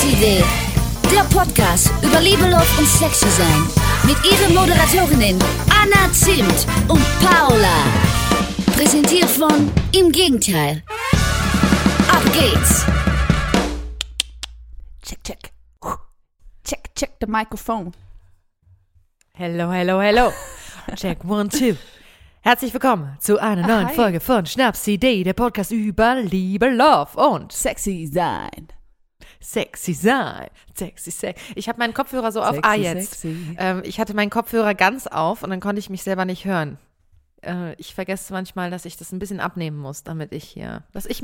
Schnapsidee. Der Podcast über Liebe, Love und Sexy sein. Mit ihren Moderatorinnen Anna Zimt und Paula. Präsentiert von Im Gegenteil. Ab geht's. Check, check. Check the microphone. Hello, hello, hello. Check, 1, 2. Herzlich willkommen zu einer neuen Folge von Schnapsidee, der Podcast über Liebe, Love und Sexy sein. Sexy sein. Sexy, sexy. Ich habe meinen Kopfhörer so auf jetzt. Ich hatte meinen Kopfhörer ganz auf und dann konnte ich mich selber nicht hören. Ich vergesse manchmal, dass ich das ein bisschen abnehmen muss, damit ich hier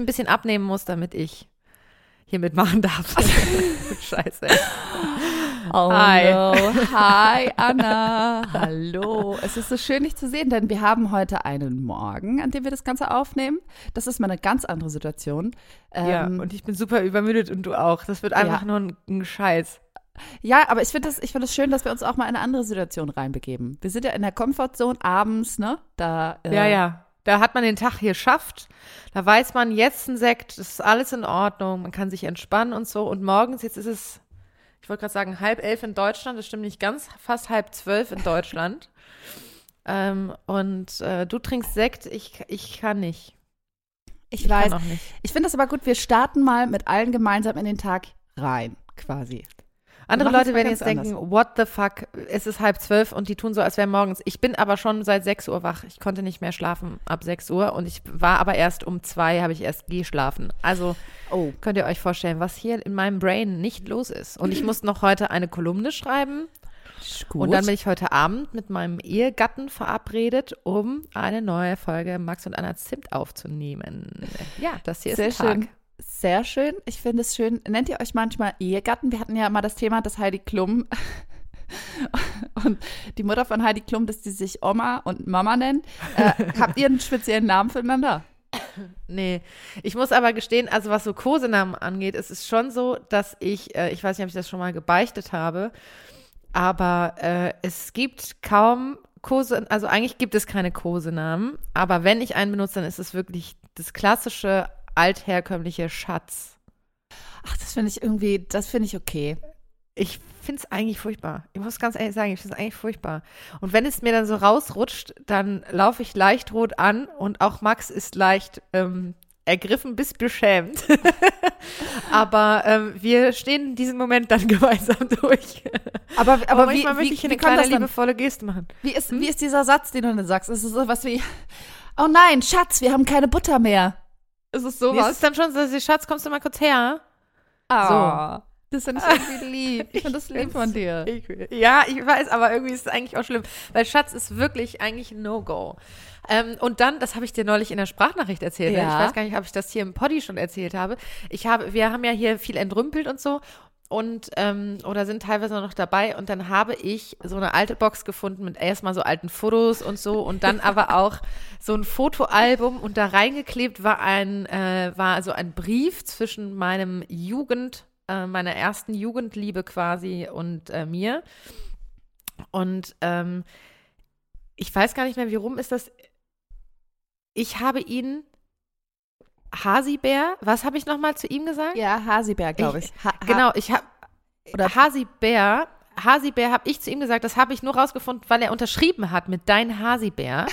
mitmachen darf. Scheiße. Oh Hi. no. Hi, Anna. Hallo. Es ist so schön, dich zu sehen, denn wir haben heute einen Morgen, an dem wir das Ganze aufnehmen. Das ist mal eine ganz andere Situation. Ja, und ich bin super übermüdet und du auch. Das wird einfach nur ein Scheiß. Ja, aber ich finde das schön, dass wir uns auch mal in eine andere Situation reinbegeben. Wir sind ja in der Comfortzone abends, ne? Ja. Da hat man den Tag hier geschafft. Da weiß man, jetzt ein Sekt, das ist alles in Ordnung. Man kann sich entspannen und so. Und morgens, jetzt ist es, ich wollte gerade sagen, 10:30 in Deutschland. Das stimmt nicht ganz, fast 11:30 in Deutschland. Du trinkst Sekt, ich kann nicht. Ich weiß. Kann auch nicht. Ich finde das aber gut, wir starten mal mit allen gemeinsam in den Tag rein, quasi. Andere Leute werden jetzt denken, what the fuck, es ist 11:30 und die tun so, als wäre morgens. Ich bin aber schon seit 6 Uhr wach. Ich konnte nicht mehr schlafen ab 6 Uhr und ich war aber erst um 2 habe ich erst geschlafen. Also könnt ihr euch vorstellen, was hier in meinem Brain nicht los ist. Und ich muss noch heute eine Kolumne schreiben. Gut. Und dann bin ich heute Abend mit meinem Ehegatten verabredet, um eine neue Folge Max und Anna Zimt aufzunehmen. Ja, das hier Sehr ist ein Tag. schön. Sehr schön. Ich finde es schön. Nennt ihr euch manchmal Ehegatten? Wir hatten ja mal das Thema, dass Heidi Klum und die Mutter von Heidi Klum, dass die sich Oma und Mama nennen. Habt ihr einen speziellen Namen füreinander? Nee, ich muss aber gestehen, also was so Kosenamen angeht, es ist schon so, dass ich weiß nicht, ob ich das schon mal gebeichtet habe, aber es gibt kaum also eigentlich gibt es keine Kosenamen, aber wenn ich einen benutze, dann ist es wirklich das klassische altherkömmliche Schatz. Ach, das finde ich okay. Ich finde es eigentlich furchtbar. Ich muss ganz ehrlich sagen, ich finde es eigentlich furchtbar. Und wenn es mir dann so rausrutscht, dann laufe ich leicht rot an und auch Max ist leicht ergriffen bis beschämt. Aber wir stehen in diesem Moment dann gemeinsam durch. Aber manchmal möchte ich eine kleine liebevolle Geste machen. Wie ist dieser Satz, den du dann sagst? Ist es sowas wie, oh nein, Schatz, wir haben keine Butter mehr. Ist es sowas? Nee, es ist dann schon so, Schatz, kommst du mal kurz her? So. Das finde ich irgendwie lieb. Ich finde das lieb von dir. Ich weiß, aber irgendwie ist es eigentlich auch schlimm, weil Schatz ist wirklich eigentlich ein No-Go. Und dann, das habe ich dir neulich in der Sprachnachricht erzählt. Ja. Ich weiß gar nicht, ob ich das hier im Poddy schon erzählt habe. Wir haben ja hier viel entrümpelt und so. Und oder sind teilweise noch dabei und dann habe ich so eine alte Box gefunden mit erstmal so alten Fotos und so und dann aber auch so ein Fotoalbum und da reingeklebt war so ein Brief zwischen meiner ersten Jugendliebe quasi und mir und ich weiß gar nicht mehr, wie rum ist das. Ich habe ihn Hasibär, was habe ich nochmal zu ihm gesagt? Ja, Hasibär, glaube ich. Genau, ich habe Hasibär habe ich zu ihm gesagt, das habe ich nur rausgefunden, weil er unterschrieben hat mit Dein Hasibär.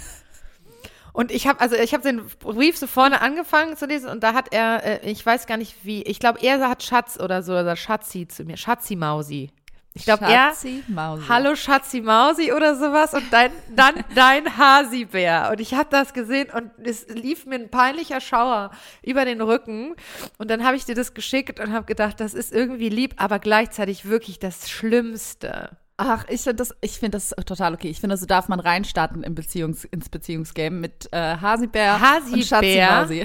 Und ich habe den Brief so vorne angefangen zu lesen und da hat er, ich weiß gar nicht wie, ich glaube, er hat Schatz oder so, oder Schatzi zu mir, Schatzi Mausi. Ich glaube, hallo Schatzi Mausi oder sowas und dann dein Hasibär. Und ich habe das gesehen und es lief mir ein peinlicher Schauer über den Rücken. Und dann habe ich dir das geschickt und habe gedacht, das ist irgendwie lieb, aber gleichzeitig wirklich das Schlimmste. Ach, ich finde das total okay. Ich finde, so darf man reinstarten ins Beziehungsgame mit Hasibär und Schatzi Mausi.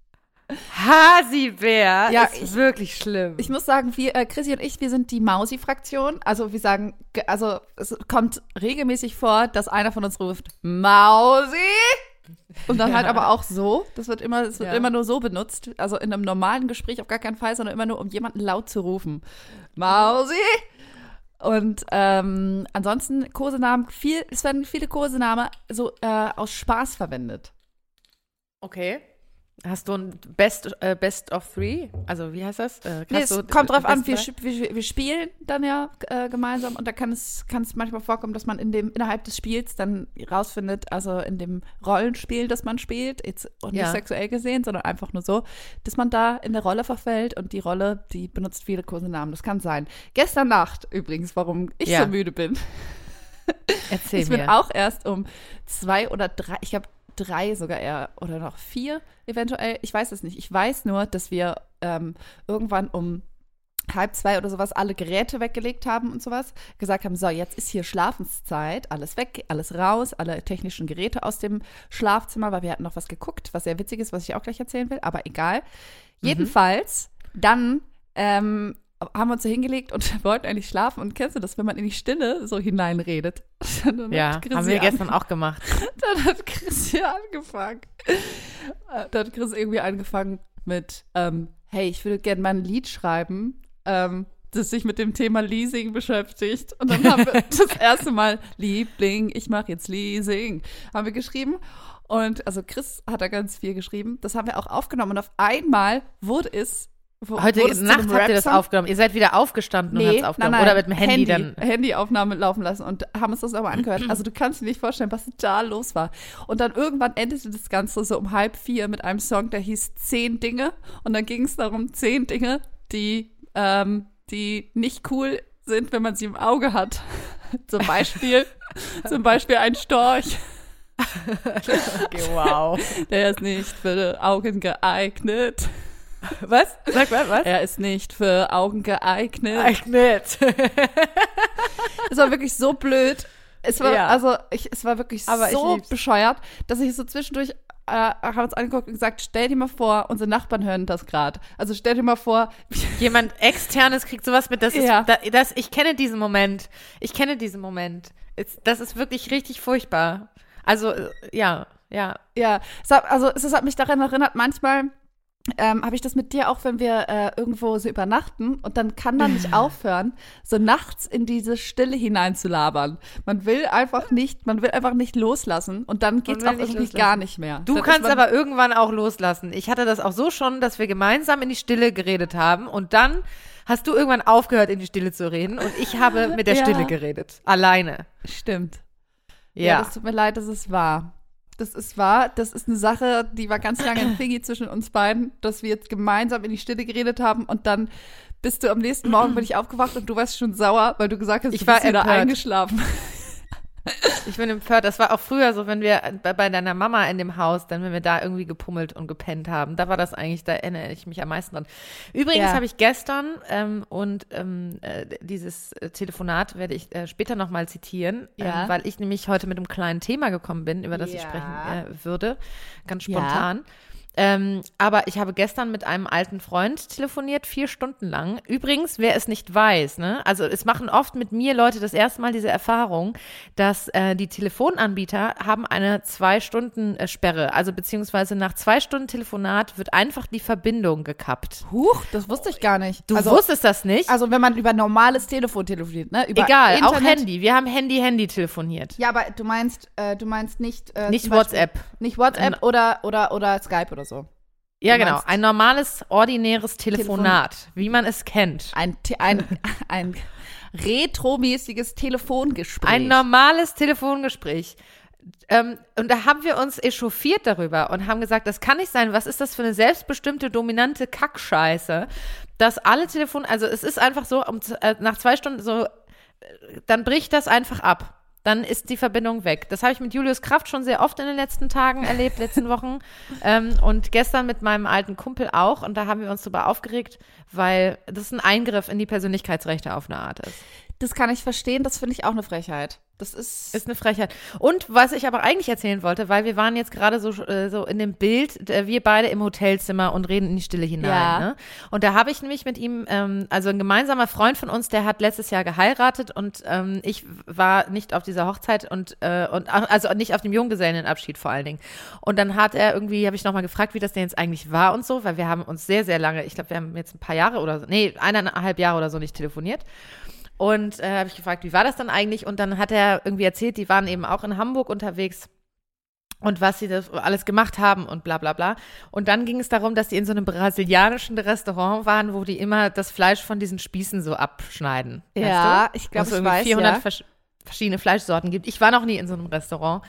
Hasibär ist wirklich schlimm. Ich muss sagen, Chrissy und ich, wir sind die Mausi-Fraktion. Also wir sagen, es kommt regelmäßig vor, dass einer von uns ruft, Mausi! Und dann halt aber auch so. Es wird immer nur so benutzt. Also in einem normalen Gespräch auf gar keinen Fall, sondern immer nur, um jemanden laut zu rufen. Mausi! Und ansonsten Kosenamen, es werden viele Kosenamen so aus Spaß verwendet. Okay. Hast du ein Best of Three? Also wie heißt das? Nee, es kommt drauf an, wir spielen dann ja gemeinsam und da kann es manchmal vorkommen, dass man innerhalb des Spiels dann rausfindet, also in dem Rollenspiel, das man spielt, jetzt und nicht sexuell gesehen, sondern einfach nur so, dass man da in der Rolle verfällt und die Rolle, die benutzt viele Kosenamen. Das kann sein. Gestern Nacht übrigens, warum ich so müde bin. Erzähl mir. Ich bin auch erst um 2 oder 3, ich habe 3 sogar eher oder noch 4 eventuell. Ich weiß es nicht. Ich weiß nur, dass wir irgendwann um 1:30 oder sowas alle Geräte weggelegt haben und sowas. Gesagt haben, so, jetzt ist hier Schlafenszeit. Alles weg, alles raus, alle technischen Geräte aus dem Schlafzimmer, weil wir hatten noch was geguckt, was sehr witzig ist, was ich auch gleich erzählen will. Aber egal. Jedenfalls, dann haben wir uns so hingelegt und wollten eigentlich schlafen. Und kennst du das, wenn man in die Stille so hineinredet? Ja, haben wir gestern auch gemacht. Dann hat Chris hier angefangen. Dann hat Chris irgendwie angefangen mit, hey, ich würde gerne mal ein Lied schreiben, das sich mit dem Thema Leasing beschäftigt. Und dann haben wir das erste Mal Liebling, ich mache jetzt Leasing, haben wir geschrieben. Und also Chris hat da ganz viel geschrieben. Das haben wir auch aufgenommen. Und auf einmal wurde es Heute Nacht habt ihr das aufgenommen. Ihr seid wieder aufgestanden und habt es aufgenommen. Nein. Oder mit dem Handy dann. Handyaufnahme laufen lassen und haben uns das aber angehört. Also du kannst dir nicht vorstellen, was da los war. Und dann irgendwann endete das Ganze so um 3:30 mit einem Song, der hieß 10 Dinge. Und dann ging es darum, 10 Dinge, die nicht cool sind, wenn man sie im Auge hat. Zum Beispiel ein Storch. Okay, wow. Der ist nicht für Augen geeignet. Was? Sag mal, was? Er ist nicht für Augen geeignet. Es war wirklich so blöd. Es war wirklich so bescheuert, dass ich so zwischendurch haben uns angeguckt und gesagt, stell dir mal vor, unsere Nachbarn hören das gerade. Also stell dir mal vor, jemand Externes kriegt sowas mit. Ich kenne diesen Moment. Das ist wirklich richtig furchtbar. Also, ja. Ja, es hat mich daran erinnert, manchmal habe ich das mit dir auch, wenn wir irgendwo so übernachten und dann kann man nicht aufhören, so nachts in diese Stille hineinzulabern. Man will einfach nicht loslassen und dann geht's auch irgendwie gar nicht mehr. Du kannst aber irgendwann auch loslassen. Ich hatte das auch so schon, dass wir gemeinsam in die Stille geredet haben und dann hast du irgendwann aufgehört, in die Stille zu reden und ich habe mit der Stille geredet. Alleine. Stimmt. Ja, das tut mir leid, dass es wahr. Das ist wahr. Das ist eine Sache, die war ganz lange ein Thingy zwischen uns beiden, dass wir jetzt gemeinsam in die Stille geredet haben und dann bist du am nächsten Morgen bin ich aufgewacht und du warst schon sauer, weil du gesagt hast, du bist wieder eingeschlafen. Ich bin empört. Das war auch früher so, wenn wir bei deiner Mama in dem Haus, dann wenn wir da irgendwie gepummelt und gepennt haben. Da war das eigentlich, da erinnere ich mich am meisten dran. Übrigens habe ich gestern dieses Telefonat werde ich später nochmal zitieren, weil ich nämlich heute mit einem kleinen Thema gekommen bin, über das ich sprechen würde. Ganz spontan. Ja. Aber ich habe gestern mit einem alten Freund telefoniert, 4 Stunden lang. Übrigens, wer es nicht weiß, ne, also es machen oft mit mir Leute das erste Mal diese Erfahrung, dass die Telefonanbieter haben eine 2-Stunden-Sperre. Also beziehungsweise nach 2 Stunden Telefonat wird einfach die Verbindung gekappt. Huch, das wusste ich gar nicht. Du wusstest das nicht? Also wenn man über normales Telefon telefoniert, ne? Über egal, Internet. auch Handy. Wir haben Handy telefoniert. Ja, aber du meinst nicht nicht WhatsApp. Nicht WhatsApp oder Skype oder so. Ja, genau. Ein normales, ordinäres Telefonat, wie man es kennt. Ein retromäßiges Telefongespräch. Ein normales Telefongespräch. Und da haben wir uns echauffiert darüber und haben gesagt, das kann nicht sein. Was ist das für eine selbstbestimmte, dominante Kackscheiße, dass alle also es ist einfach so, nach 2 Stunden so, dann bricht das einfach ab. Dann ist die Verbindung weg. Das habe ich mit Julius Kraft schon sehr oft in den letzten Tagen erlebt, letzten Wochen. Und gestern mit meinem alten Kumpel auch. Und da haben wir uns darüber aufgeregt, weil das ein Eingriff in die Persönlichkeitsrechte auf eine Art ist. Das kann ich verstehen. Das finde ich auch eine Frechheit. Das ist eine Frechheit. Und was ich aber eigentlich erzählen wollte, weil wir waren jetzt gerade so in dem Bild, wir beide im Hotelzimmer und reden in die Stille hinein. Ja. Ne? Und da habe ich nämlich mit ihm, also ein gemeinsamer Freund von uns, der hat letztes Jahr geheiratet und ich war nicht auf dieser Hochzeit und also nicht auf dem Junggesellenabschied vor allen Dingen. Und dann habe ich nochmal gefragt, wie das denn jetzt eigentlich war und so, weil wir haben uns sehr, sehr lange, ich glaube, wir haben jetzt ein paar Jahre oder so, 1,5 Jahre oder so nicht telefoniert. Und habe ich gefragt, wie war das dann eigentlich? Und dann hat er irgendwie erzählt, die waren eben auch in Hamburg unterwegs und was sie das alles gemacht haben und bla bla bla. Und dann ging es darum, dass die in so einem brasilianischen Restaurant waren, wo die immer das Fleisch von diesen Spießen so abschneiden. Ja, weißt du? ich glaube, Wo es ich irgendwie weiß, 400 ja. verschiedene Fleischsorten gibt. Ich war noch nie in so einem Restaurant.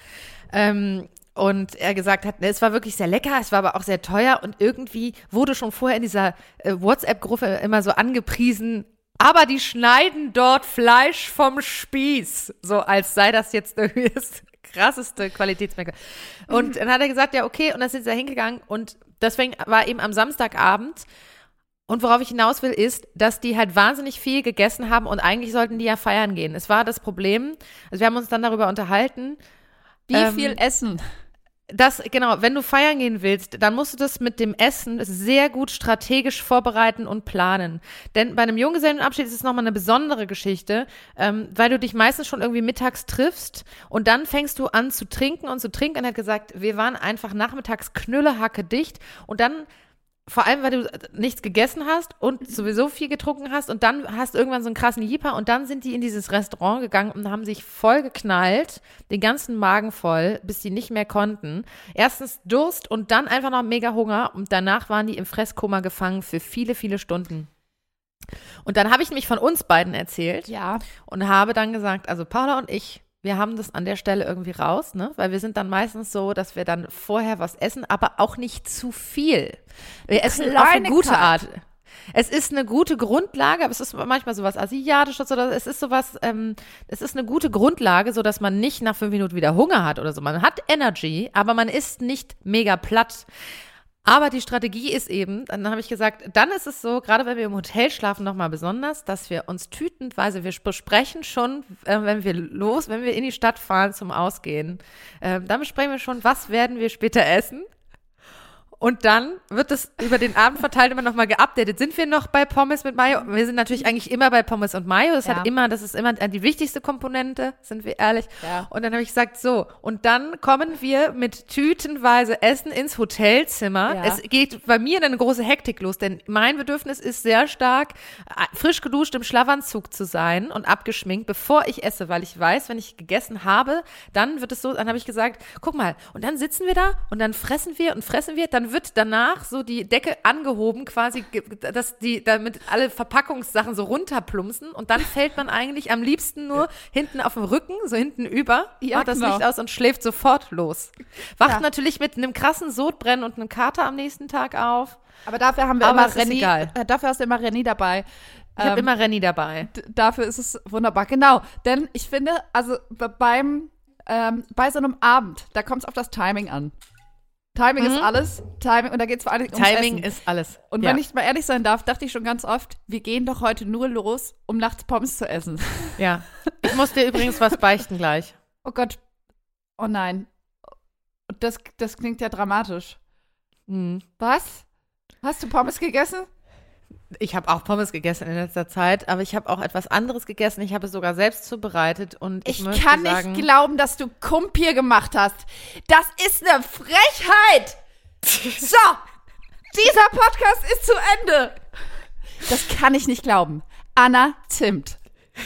Und er gesagt hat, es war wirklich sehr lecker, es war aber auch sehr teuer und irgendwie wurde schon vorher in dieser WhatsApp-Gruppe immer so angepriesen, aber die schneiden dort Fleisch vom Spieß, so als sei das jetzt irgendwie das krasseste Qualitätsmerkmal. Und dann hat er gesagt, ja okay, und dann sind sie da hingegangen und deswegen war eben am Samstagabend. Und worauf ich hinaus will, ist, dass die halt wahnsinnig viel gegessen haben und eigentlich sollten die ja feiern gehen. Es war das Problem, also wir haben uns dann darüber unterhalten. Wie viel Essen? Genau, wenn du feiern gehen willst, dann musst du das mit dem Essen sehr gut strategisch vorbereiten und planen. Denn bei einem Junggesellenabschied ist es nochmal eine besondere Geschichte, weil du dich meistens schon irgendwie mittags triffst und dann fängst du an zu trinken und zu trinken. Und er hat gesagt, wir waren einfach nachmittags knüllehacke dicht und dann vor allem, weil du nichts gegessen hast und sowieso viel getrunken hast und dann hast du irgendwann so einen krassen Jieper und dann sind die in dieses Restaurant gegangen und haben sich voll geknallt, den ganzen Magen voll, bis die nicht mehr konnten. Erstens Durst und dann einfach noch mega Hunger und danach waren die im Fresskoma gefangen für viele, viele Stunden. Und dann habe ich nämlich von uns beiden erzählt und habe dann gesagt, also Paula und ich, wir haben das an der Stelle irgendwie raus, ne? Weil wir sind dann meistens so, dass wir dann vorher was essen, aber auch nicht zu viel. Wir essen auf eine gute Art. Es ist eine gute Grundlage, aber es ist manchmal sowas Asiatisches oder es ist sowas, es ist eine gute Grundlage, so dass man nicht nach 5 Minuten wieder Hunger hat oder so. Man hat Energy, aber man ist nicht mega platt. Aber die Strategie ist eben, dann habe ich gesagt, dann ist es so, gerade wenn wir im Hotel schlafen, nochmal besonders, dass wir uns tütenweise, wir besprechen schon, wenn wir in die Stadt fahren zum Ausgehen, dann besprechen wir schon, was werden wir später essen. Und dann wird es über den Abend verteilt immer nochmal geupdatet. Sind wir noch bei Pommes mit Mayo? Wir sind natürlich eigentlich immer bei Pommes und Mayo. Das ist immer die wichtigste Komponente, sind wir ehrlich. Ja. Und dann habe ich gesagt, so, und dann kommen wir mit tütenweise Essen ins Hotelzimmer. Ja. Es geht bei mir eine große Hektik los, denn mein Bedürfnis ist sehr stark, frisch geduscht im Schlafanzug zu sein und abgeschminkt, bevor ich esse, weil ich weiß, wenn ich gegessen habe, dann wird es so, dann habe ich gesagt, guck mal, und dann sitzen wir da und dann fressen wir, dann wird danach so die Decke angehoben quasi, damit alle Verpackungssachen so runterplumpsen und dann fällt man eigentlich am liebsten nur hinten auf dem Rücken, so hinten über, macht das Licht aus und schläft sofort los. Wacht natürlich mit einem krassen Sodbrennen und einem Kater am nächsten Tag auf. Aber dafür haben wir immer Renny, dafür hast du immer Renny dabei. Ich habe immer Renny dabei. Dafür ist es wunderbar, genau. Denn ich finde, also bei so einem Abend, da kommt es auf das Timing an. Timing ist alles. Und da geht es vor allem ums Timing Essen. ist alles. Und wenn ich mal ehrlich sein darf, dachte ich schon ganz oft, wir gehen doch heute nur los, um nachts Pommes zu essen. Ja. Ich muss dir übrigens was beichten gleich. Oh Gott. Oh nein. Das klingt ja dramatisch. Was? Hast du Pommes gegessen? Ich habe auch Pommes gegessen in letzter Zeit, aber ich habe auch etwas anderes gegessen. Ich habe es sogar selbst zubereitet und ich kann nicht glauben, dass du Kumpir gemacht hast. Das ist eine Frechheit. So, dieser Podcast ist zu Ende. Das kann ich nicht glauben. Anna Zimt.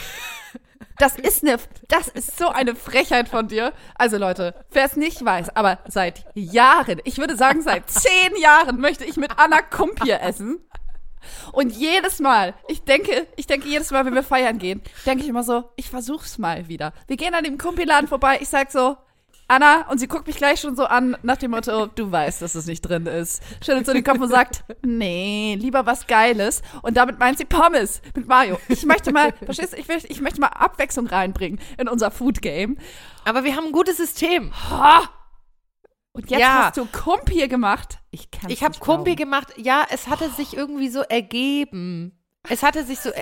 Das ist so eine Frechheit von dir. Also Leute, wer es nicht weiß, aber seit Jahren, ich würde sagen seit 10 Jahren möchte ich mit Anna Kumpir essen. Und jedes Mal, ich denke jedes Mal, wenn wir feiern gehen, denke ich immer so, ich versuch's mal wieder. Wir gehen an dem Kumpiladen vorbei, ich sag so, Anna, und sie guckt mich gleich schon so an, nach dem Motto, du weißt, dass es nicht drin ist. Schüttelt so den Kopf und sagt, nee, lieber was Geiles. Und damit meint sie Pommes mit Mayo. Ich möchte mal, verstehst du, ich möchte mal Abwechslung reinbringen in unser Food Game. Aber wir haben ein gutes System. Und jetzt hast du Kumpir gemacht. Ich habe Kumpir gemacht. Ja, es hatte sich irgendwie so ergeben. Es hatte sich so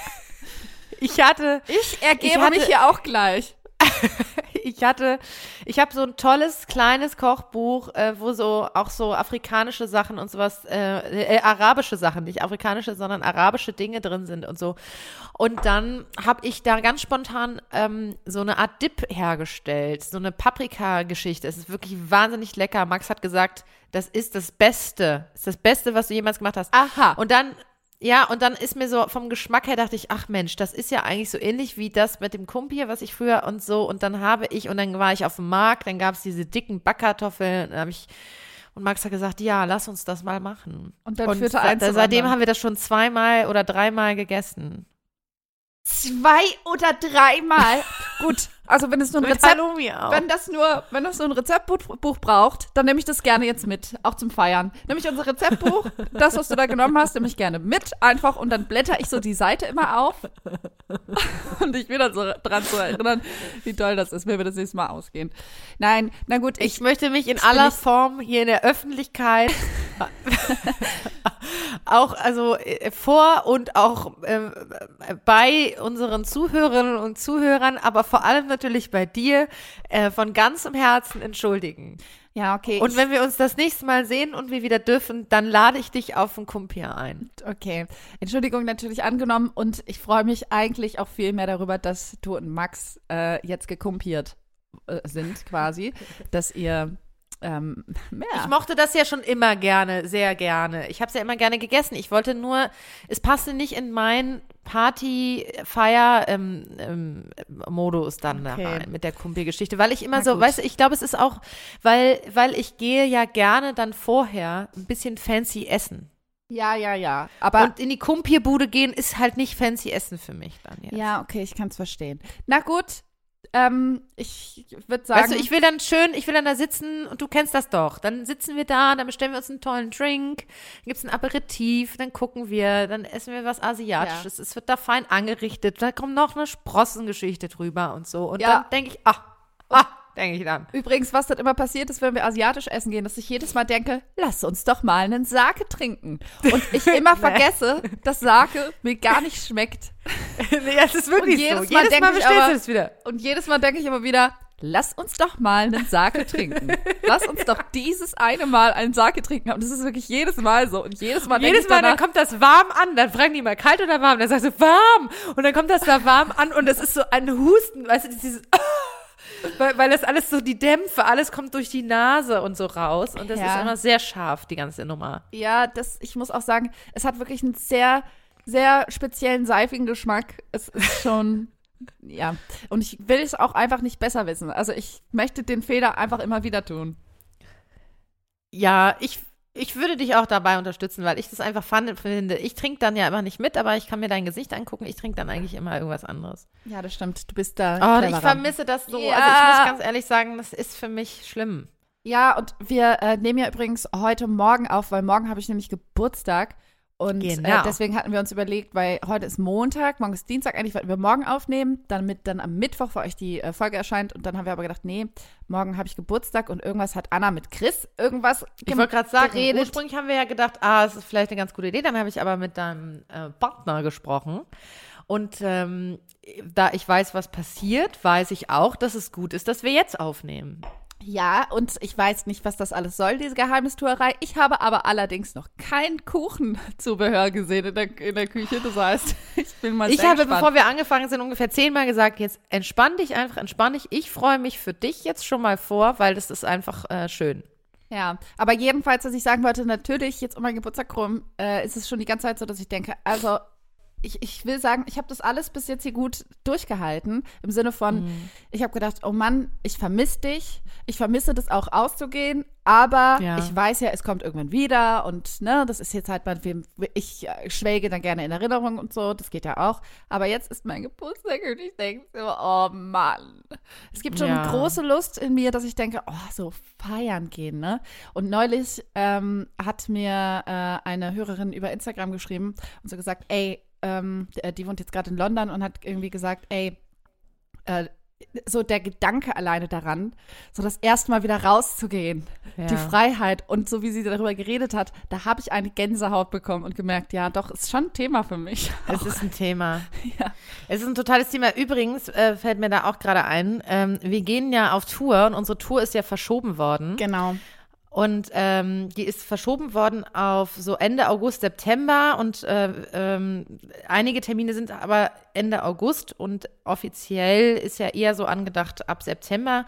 Ich ergebe mich hier auch gleich. Ich habe so ein tolles, kleines Kochbuch, wo so auch so afrikanische Sachen und sowas, arabische Sachen, nicht afrikanische, sondern arabische Dinge drin sind und so. Und dann habe ich da ganz spontan so eine Art Dip hergestellt, so eine Paprika-Geschichte. Es ist wirklich wahnsinnig lecker. Max hat gesagt, das ist das Beste, was du jemals gemacht hast. Aha. Und dann Ja, und dann ist mir so vom Geschmack her dachte ich, ach Mensch, das ist ja eigentlich so ähnlich wie das mit dem Kumpier, was ich früher und so. Und dann war ich auf dem Markt, dann gab es diese dicken Backkartoffeln. Und Max hat gesagt, ja, lass uns das mal machen. Und dann führte eins zum seitdem anderen. haben wir das schon 2 oder 3 gegessen. 2 oder 3 Mal? Gut, also wenn es nur ein Mit Rezept, Halloumi auch. wenn das nur ein Rezeptbuch braucht, dann nehme ich das gerne jetzt mit, auch zum Feiern. Nehme ich unser Rezeptbuch, das, was du da genommen hast, nehme ich gerne mit, einfach, und dann blätter ich so die Seite immer auf. Und ich will dann so dran zu erinnern, wie toll das ist, wenn wir das nächste Mal ausgehen. Nein, na gut, Ich möchte mich in aller Form hier in der Öffentlichkeit auch, also vor und auch bei unseren Zuhörerinnen und Zuhörern, aber vor allem natürlich bei dir, von ganzem Herzen entschuldigen. Ja, okay. Und wenn wir uns das nächste Mal sehen und wir wieder dürfen, dann lade ich dich auf ein Kumpir ein. Okay, Entschuldigung natürlich angenommen, und ich freue mich eigentlich auch viel mehr darüber, dass du und Max jetzt gekumpiert sind quasi, dass ihr mehr. Ich mochte das ja schon immer gerne, sehr gerne. Ich habe es ja immer gerne gegessen. Ich wollte nur, es passte nicht in meinen Party-Feier-Modus dann da rein mit der Kumpir-Geschichte, weil ich immer so, weißt du, ich glaube, es ist auch, weil ich gehe ja gerne dann vorher ein bisschen fancy essen. Ja. Aber Und in die Kumpirbude gehen ist halt nicht fancy Essen für mich dann jetzt. ja, okay, ich kann es verstehen. Na gut, ich würde sagen. Weißt du, ich will dann da sitzen, und du kennst das doch. Dann sitzen wir da, dann bestellen wir uns einen tollen Drink, dann gibt es ein Aperitif, dann gucken wir, dann essen wir was Asiatisches. Ja. Es wird da fein angerichtet, da kommt noch eine Sprossengeschichte drüber und so. Und dann denke ich, denke ich dann. Übrigens, was dann immer passiert ist, wenn wir asiatisch essen gehen, dass ich jedes Mal denke, lass uns doch mal einen Sake trinken. Und ich immer vergesse, dass Sake mir gar nicht schmeckt. Nee, das ist wirklich so. Jedes Mal bestellst du es wieder. Und jedes Mal denke ich aber wieder, lass uns doch mal einen Sake trinken. Lass uns doch dieses eine Mal einen Sake trinken. Und das ist wirklich jedes Mal so. Und jedes Mal denke ich danach, dann kommt das warm an. Dann fragen die mal, kalt oder warm? Dann sagst du, warm. Und dann kommt das da warm an, und es ist so ein Husten, weißt du, dieses weil das alles so, die Dämpfe, alles kommt durch die Nase und so raus. Und das ist immer sehr scharf, die ganze Nummer. Ja, ich muss auch sagen, es hat wirklich einen sehr, sehr speziellen, seifigen Geschmack. Es ist schon, ja. Und ich will es auch einfach nicht besser wissen. Also ich möchte den Fehler einfach immer wieder tun. Ja, ich würde dich auch dabei unterstützen, weil ich das einfach finde. Ich trinke dann ja immer nicht mit, aber ich kann mir dein Gesicht angucken. Ich trinke dann eigentlich immer irgendwas anderes. Ja, das stimmt. Du bist da ich vermisse das so. Ja. Also ich muss ganz ehrlich sagen, das ist für mich schlimm. Ja, und wir nehmen ja übrigens heute Morgen auf, weil morgen habe ich nämlich Geburtstag. Und Genau. deswegen hatten wir uns überlegt, weil heute ist Montag, morgen ist Dienstag, eigentlich wollten wir morgen aufnehmen, damit dann am Mittwoch für euch die Folge erscheint. Und dann haben wir aber gedacht, nee, morgen habe ich Geburtstag, und irgendwas hat Anna mit Chris Ich wollte gerade sagen, geredet. ursprünglich haben wir ja gedacht, es ist vielleicht eine ganz gute Idee. Dann habe ich aber mit deinem Partner gesprochen. Und da ich weiß, was passiert, weiß ich auch, dass es gut ist, dass wir jetzt aufnehmen. Ja, und ich weiß nicht, was das alles soll, diese Geheimnistuerei. Ich habe aber allerdings noch kein Kuchenzubehör gesehen in der Küche. Das heißt, ich bin mal sehr gespannt. Bevor wir angefangen sind, ungefähr 10-mal gesagt, jetzt entspann dich. Ich freue mich für dich jetzt schon mal vor, weil das ist einfach schön. Ja, aber jedenfalls, was ich sagen wollte, natürlich jetzt um meinen Geburtstag rum, ist es schon die ganze Zeit so, dass ich denke, also ich will sagen, ich habe das alles bis jetzt hier gut durchgehalten. Im Sinne von, ich habe gedacht, oh Mann, ich vermisse dich. Ich vermisse das auch auszugehen. Aber ich weiß ja, es kommt irgendwann wieder. Und ne, das ist jetzt halt mal, ich schwelge dann gerne in Erinnerung und so. Das geht ja auch. Aber jetzt ist mein Geburtstag und ich denke so, oh Mann. Es gibt schon eine große Lust in mir, dass ich denke, oh, so feiern gehen, ne? Und neulich hat mir eine Hörerin über Instagram geschrieben und so gesagt, ey, die wohnt jetzt gerade in London und hat irgendwie gesagt, ey, so der Gedanke alleine daran, so das erste Mal wieder rauszugehen, die Freiheit, und so wie sie darüber geredet hat, da habe ich eine Gänsehaut bekommen und gemerkt, ja doch, ist schon ein Thema für mich. Es ist ein Thema. Ja. Es ist ein totales Thema. Übrigens fällt mir da auch gerade ein, wir gehen ja auf Tour, und unsere Tour ist ja verschoben worden. Genau. Und die ist verschoben worden auf so Ende August, September, und einige Termine sind aber Ende August, und offiziell ist ja eher so angedacht, ab September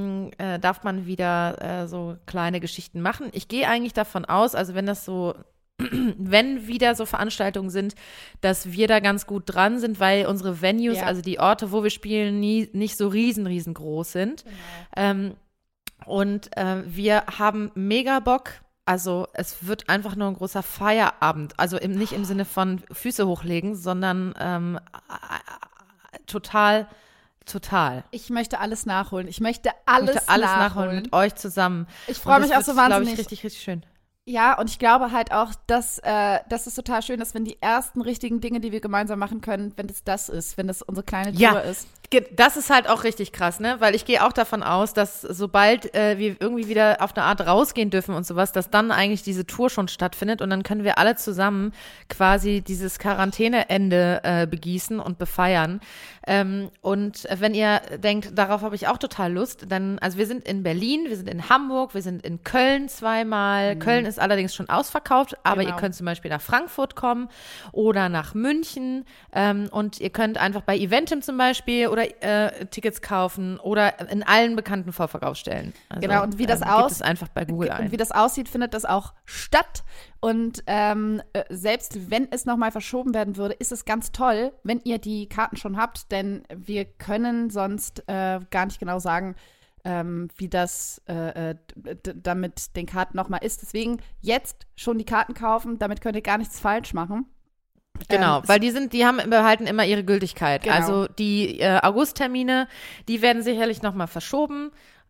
darf man wieder so kleine Geschichten machen. Ich gehe eigentlich davon aus, also wenn das so wenn wieder so Veranstaltungen sind, dass wir da ganz gut dran sind, weil unsere Venues, also die Orte, wo wir spielen, nicht so riesengroß sind. Genau. Und wir haben mega Bock. Also es wird einfach nur ein großer Feierabend. Also nicht im Sinne von Füße hochlegen, sondern total. Ich möchte alles nachholen. Ich möchte alles nachholen mit euch zusammen. Ich freue mich auch so wahnsinnig. Glaube ich, richtig schön. Ja, und ich glaube halt auch, dass es total schön ist, wenn die ersten richtigen Dinge, die wir gemeinsam machen können, wenn das ist, wenn das unsere kleine Tour ist. Das ist halt auch richtig krass, ne? Weil ich gehe auch davon aus, dass sobald wir irgendwie wieder auf eine Art rausgehen dürfen und sowas, dass dann eigentlich diese Tour schon stattfindet und dann können wir alle zusammen quasi dieses Quarantäneende begießen und befeiern. Und wenn ihr denkt, darauf habe ich auch total Lust, dann, also wir sind in Berlin, wir sind in Hamburg, wir sind in Köln zweimal. Köln ist allerdings schon ausverkauft, aber ihr könnt zum Beispiel nach Frankfurt kommen oder nach München und ihr könnt einfach bei Eventim zum Beispiel oder Tickets kaufen oder in allen bekannten Vorverkaufsstellen. Also, genau, und wie das gibt es einfach bei Google ein. Und wie das aussieht, findet das auch statt. Und selbst wenn es nochmal verschoben werden würde, ist es ganz toll, wenn ihr die Karten schon habt, denn wir können sonst gar nicht genau sagen, wie das damit den Karten nochmal ist. Deswegen jetzt schon die Karten kaufen, damit könnt ihr gar nichts falsch machen. Genau, weil die behalten immer ihre Gültigkeit. Genau. Also die Augusttermine, die werden sicherlich nochmal verschoben.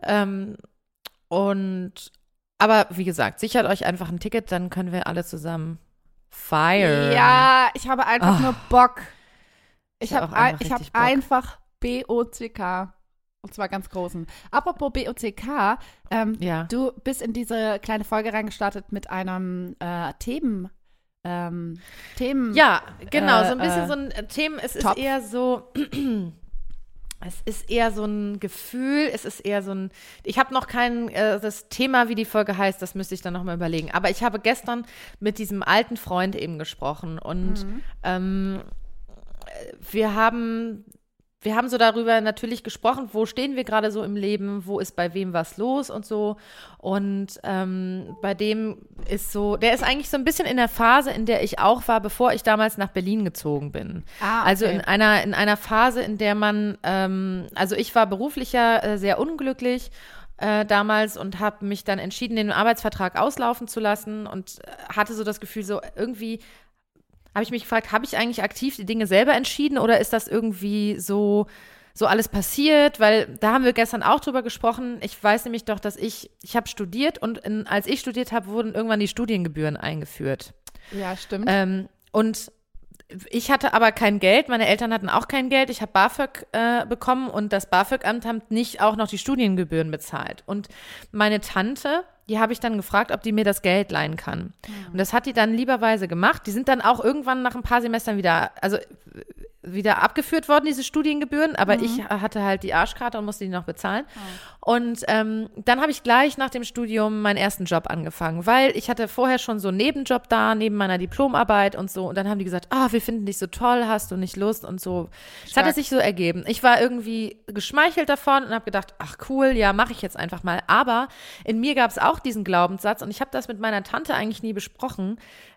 Aber wie gesagt, sichert euch einfach ein Ticket, dann können wir alle zusammen feiern. Ja, ich habe einfach nur Bock. Ich habe Bock. einfach BOCK. Und zwar ganz großen. Apropos BOCK, du bist in diese kleine Folge reingestartet mit einem Themen. Ja, genau, so ein bisschen so ein Themen. Es ist eher so, ein Gefühl, es ist eher so ein, ich habe noch kein, das Thema, wie die Folge heißt, das müsste ich dann nochmal überlegen. Aber ich habe gestern mit diesem alten Freund eben gesprochen und wir haben so darüber natürlich gesprochen, wo stehen wir gerade so im Leben, wo ist bei wem was los und so. Und bei dem ist so, der ist eigentlich so ein bisschen in der Phase, in der ich auch war, bevor ich damals nach Berlin gezogen bin. Ah, okay. Also in einer Phase, in der man, also ich war beruflich ja sehr unglücklich damals und habe mich dann entschieden, den Arbeitsvertrag auslaufen zu lassen und hatte so das Gefühl, so irgendwie habe ich mich gefragt, habe ich eigentlich aktiv die Dinge selber entschieden oder ist das irgendwie so alles passiert? Weil da haben wir gestern auch drüber gesprochen. Ich weiß nämlich doch, dass ich habe studiert und als ich studiert habe, wurden irgendwann die Studiengebühren eingeführt. Ja, stimmt. Und ich hatte aber kein Geld, meine Eltern hatten auch kein Geld. Ich habe BAföG bekommen und das BAföG-Amt hat nicht auch noch die Studiengebühren bezahlt. Und meine Tante, die habe ich dann gefragt, ob die mir das Geld leihen kann. Und das hat die dann lieberweise gemacht. Die sind dann auch irgendwann nach ein paar Semestern wieder abgeführt worden, diese Studiengebühren. Aber ich hatte halt die Arschkarte und musste die noch bezahlen. Und dann habe ich gleich nach dem Studium meinen ersten Job angefangen, weil ich hatte vorher schon so einen Nebenjob da, neben meiner Diplomarbeit und so. Und dann haben die gesagt, wir finden dich so toll, hast du nicht Lust und so. Es hat sich so ergeben. Ich war irgendwie geschmeichelt davon und habe gedacht, ach cool, ja, mache ich jetzt einfach mal. Aber in mir gab es auch diesen Glaubenssatz und ich habe das mit meiner Tante eigentlich nie besprochen,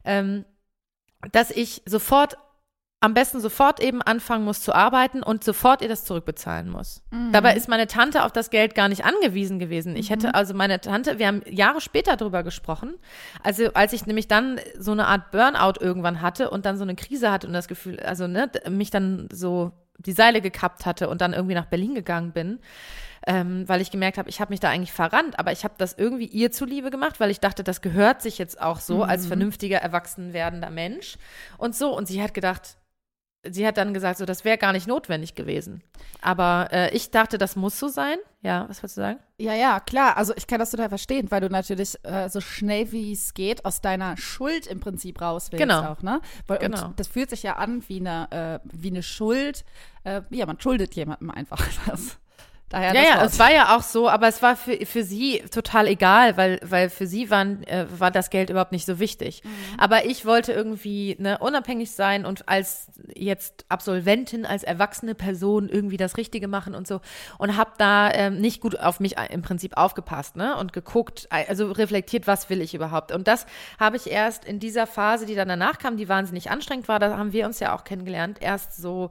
dass ich am besten sofort eben anfangen muss zu arbeiten und sofort ihr das zurückbezahlen muss. Dabei ist meine Tante auf das Geld gar nicht angewiesen gewesen. Ich hätte also meine Tante, wir haben Jahre später drüber gesprochen, also als ich nämlich dann so eine Art Burnout irgendwann hatte und dann so eine Krise hatte und das Gefühl, also mich dann so die Seile gekappt hatte und dann irgendwie nach Berlin gegangen bin, weil ich gemerkt habe, ich habe mich da eigentlich verrannt, aber ich habe das irgendwie ihr zuliebe gemacht, weil ich dachte, das gehört sich jetzt auch so als vernünftiger, erwachsen werdender Mensch und so. Und sie hat dann gesagt, so, das wäre gar nicht notwendig gewesen. Aber ich dachte, das muss so sein. Ja, was wolltest du sagen? Ja, klar. Also ich kann das total verstehen, weil du natürlich so schnell wie es geht aus deiner Schuld im Prinzip raus willst auch, ne? Und das fühlt sich ja an wie eine Schuld. Ja, man schuldet jemandem einfach was. Daher Ja, das ja, Wort. es war ja auch so, aber es war für sie total egal, weil für sie war das Geld überhaupt nicht so wichtig. Aber ich wollte irgendwie unabhängig sein und als jetzt Absolventin, als erwachsene Person irgendwie das Richtige machen und so und habe da nicht gut auf mich im Prinzip aufgepasst, ne, und geguckt, also reflektiert, was will ich überhaupt. Und das habe ich erst in dieser Phase, die dann danach kam, die wahnsinnig anstrengend war, da haben wir uns ja auch kennengelernt, erst so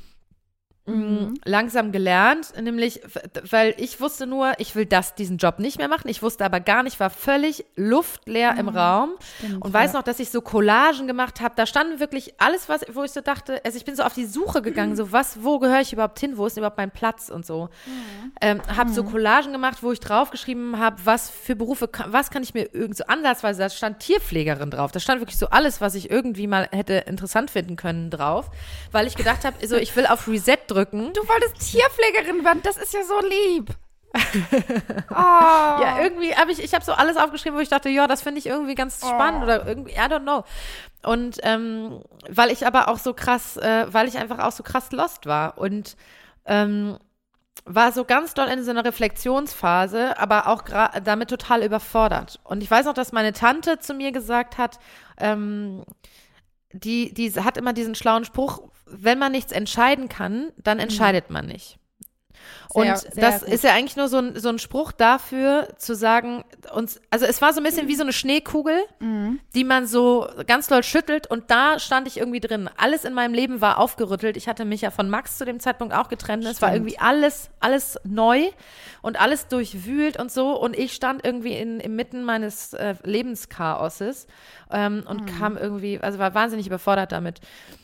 langsam gelernt, nämlich, weil ich wusste nur, ich will diesen Job nicht mehr machen. Ich wusste aber gar nicht, war völlig luftleer im Raum und weiß noch, dass ich so Collagen gemacht habe. Da standen wirklich alles, wo ich so dachte, also ich bin so auf die Suche gegangen, so wo gehöre ich überhaupt hin, wo ist überhaupt mein Platz und so. Habe so Collagen gemacht, wo ich draufgeschrieben habe, was für Berufe, was kann ich mir irgendwie so ansatzweise, da stand Tierpflegerin drauf. Da stand wirklich so alles, was ich irgendwie mal hätte interessant finden können drauf, weil ich gedacht habe, so ich will auf Reset drücken. Du wolltest Tierpflegerin werden, das ist ja so lieb. Ja, irgendwie habe ich habe so alles aufgeschrieben, wo ich dachte, ja, das finde ich irgendwie ganz spannend oder irgendwie, I don't know. Und weil ich aber auch so krass, weil ich einfach auch so krass lost war und war so ganz doll in so einer Reflexionsphase, aber auch damit total überfordert. Und ich weiß noch, dass meine Tante zu mir gesagt hat, die hat immer diesen schlauen Spruch, wenn man nichts entscheiden kann, dann entscheidet man nicht. Und das ist ja eigentlich nur so ein Spruch dafür, zu sagen, also es war so ein bisschen wie so eine Schneekugel, die man so ganz doll schüttelt und da stand ich irgendwie drin. Alles in meinem Leben war aufgerüttelt. Ich hatte mich ja von Max zu dem Zeitpunkt auch getrennt. Es war irgendwie alles neu und alles durchwühlt und so und ich stand irgendwie inmitten meines Lebenschaoses und kam irgendwie, also war wahnsinnig überfordert damit.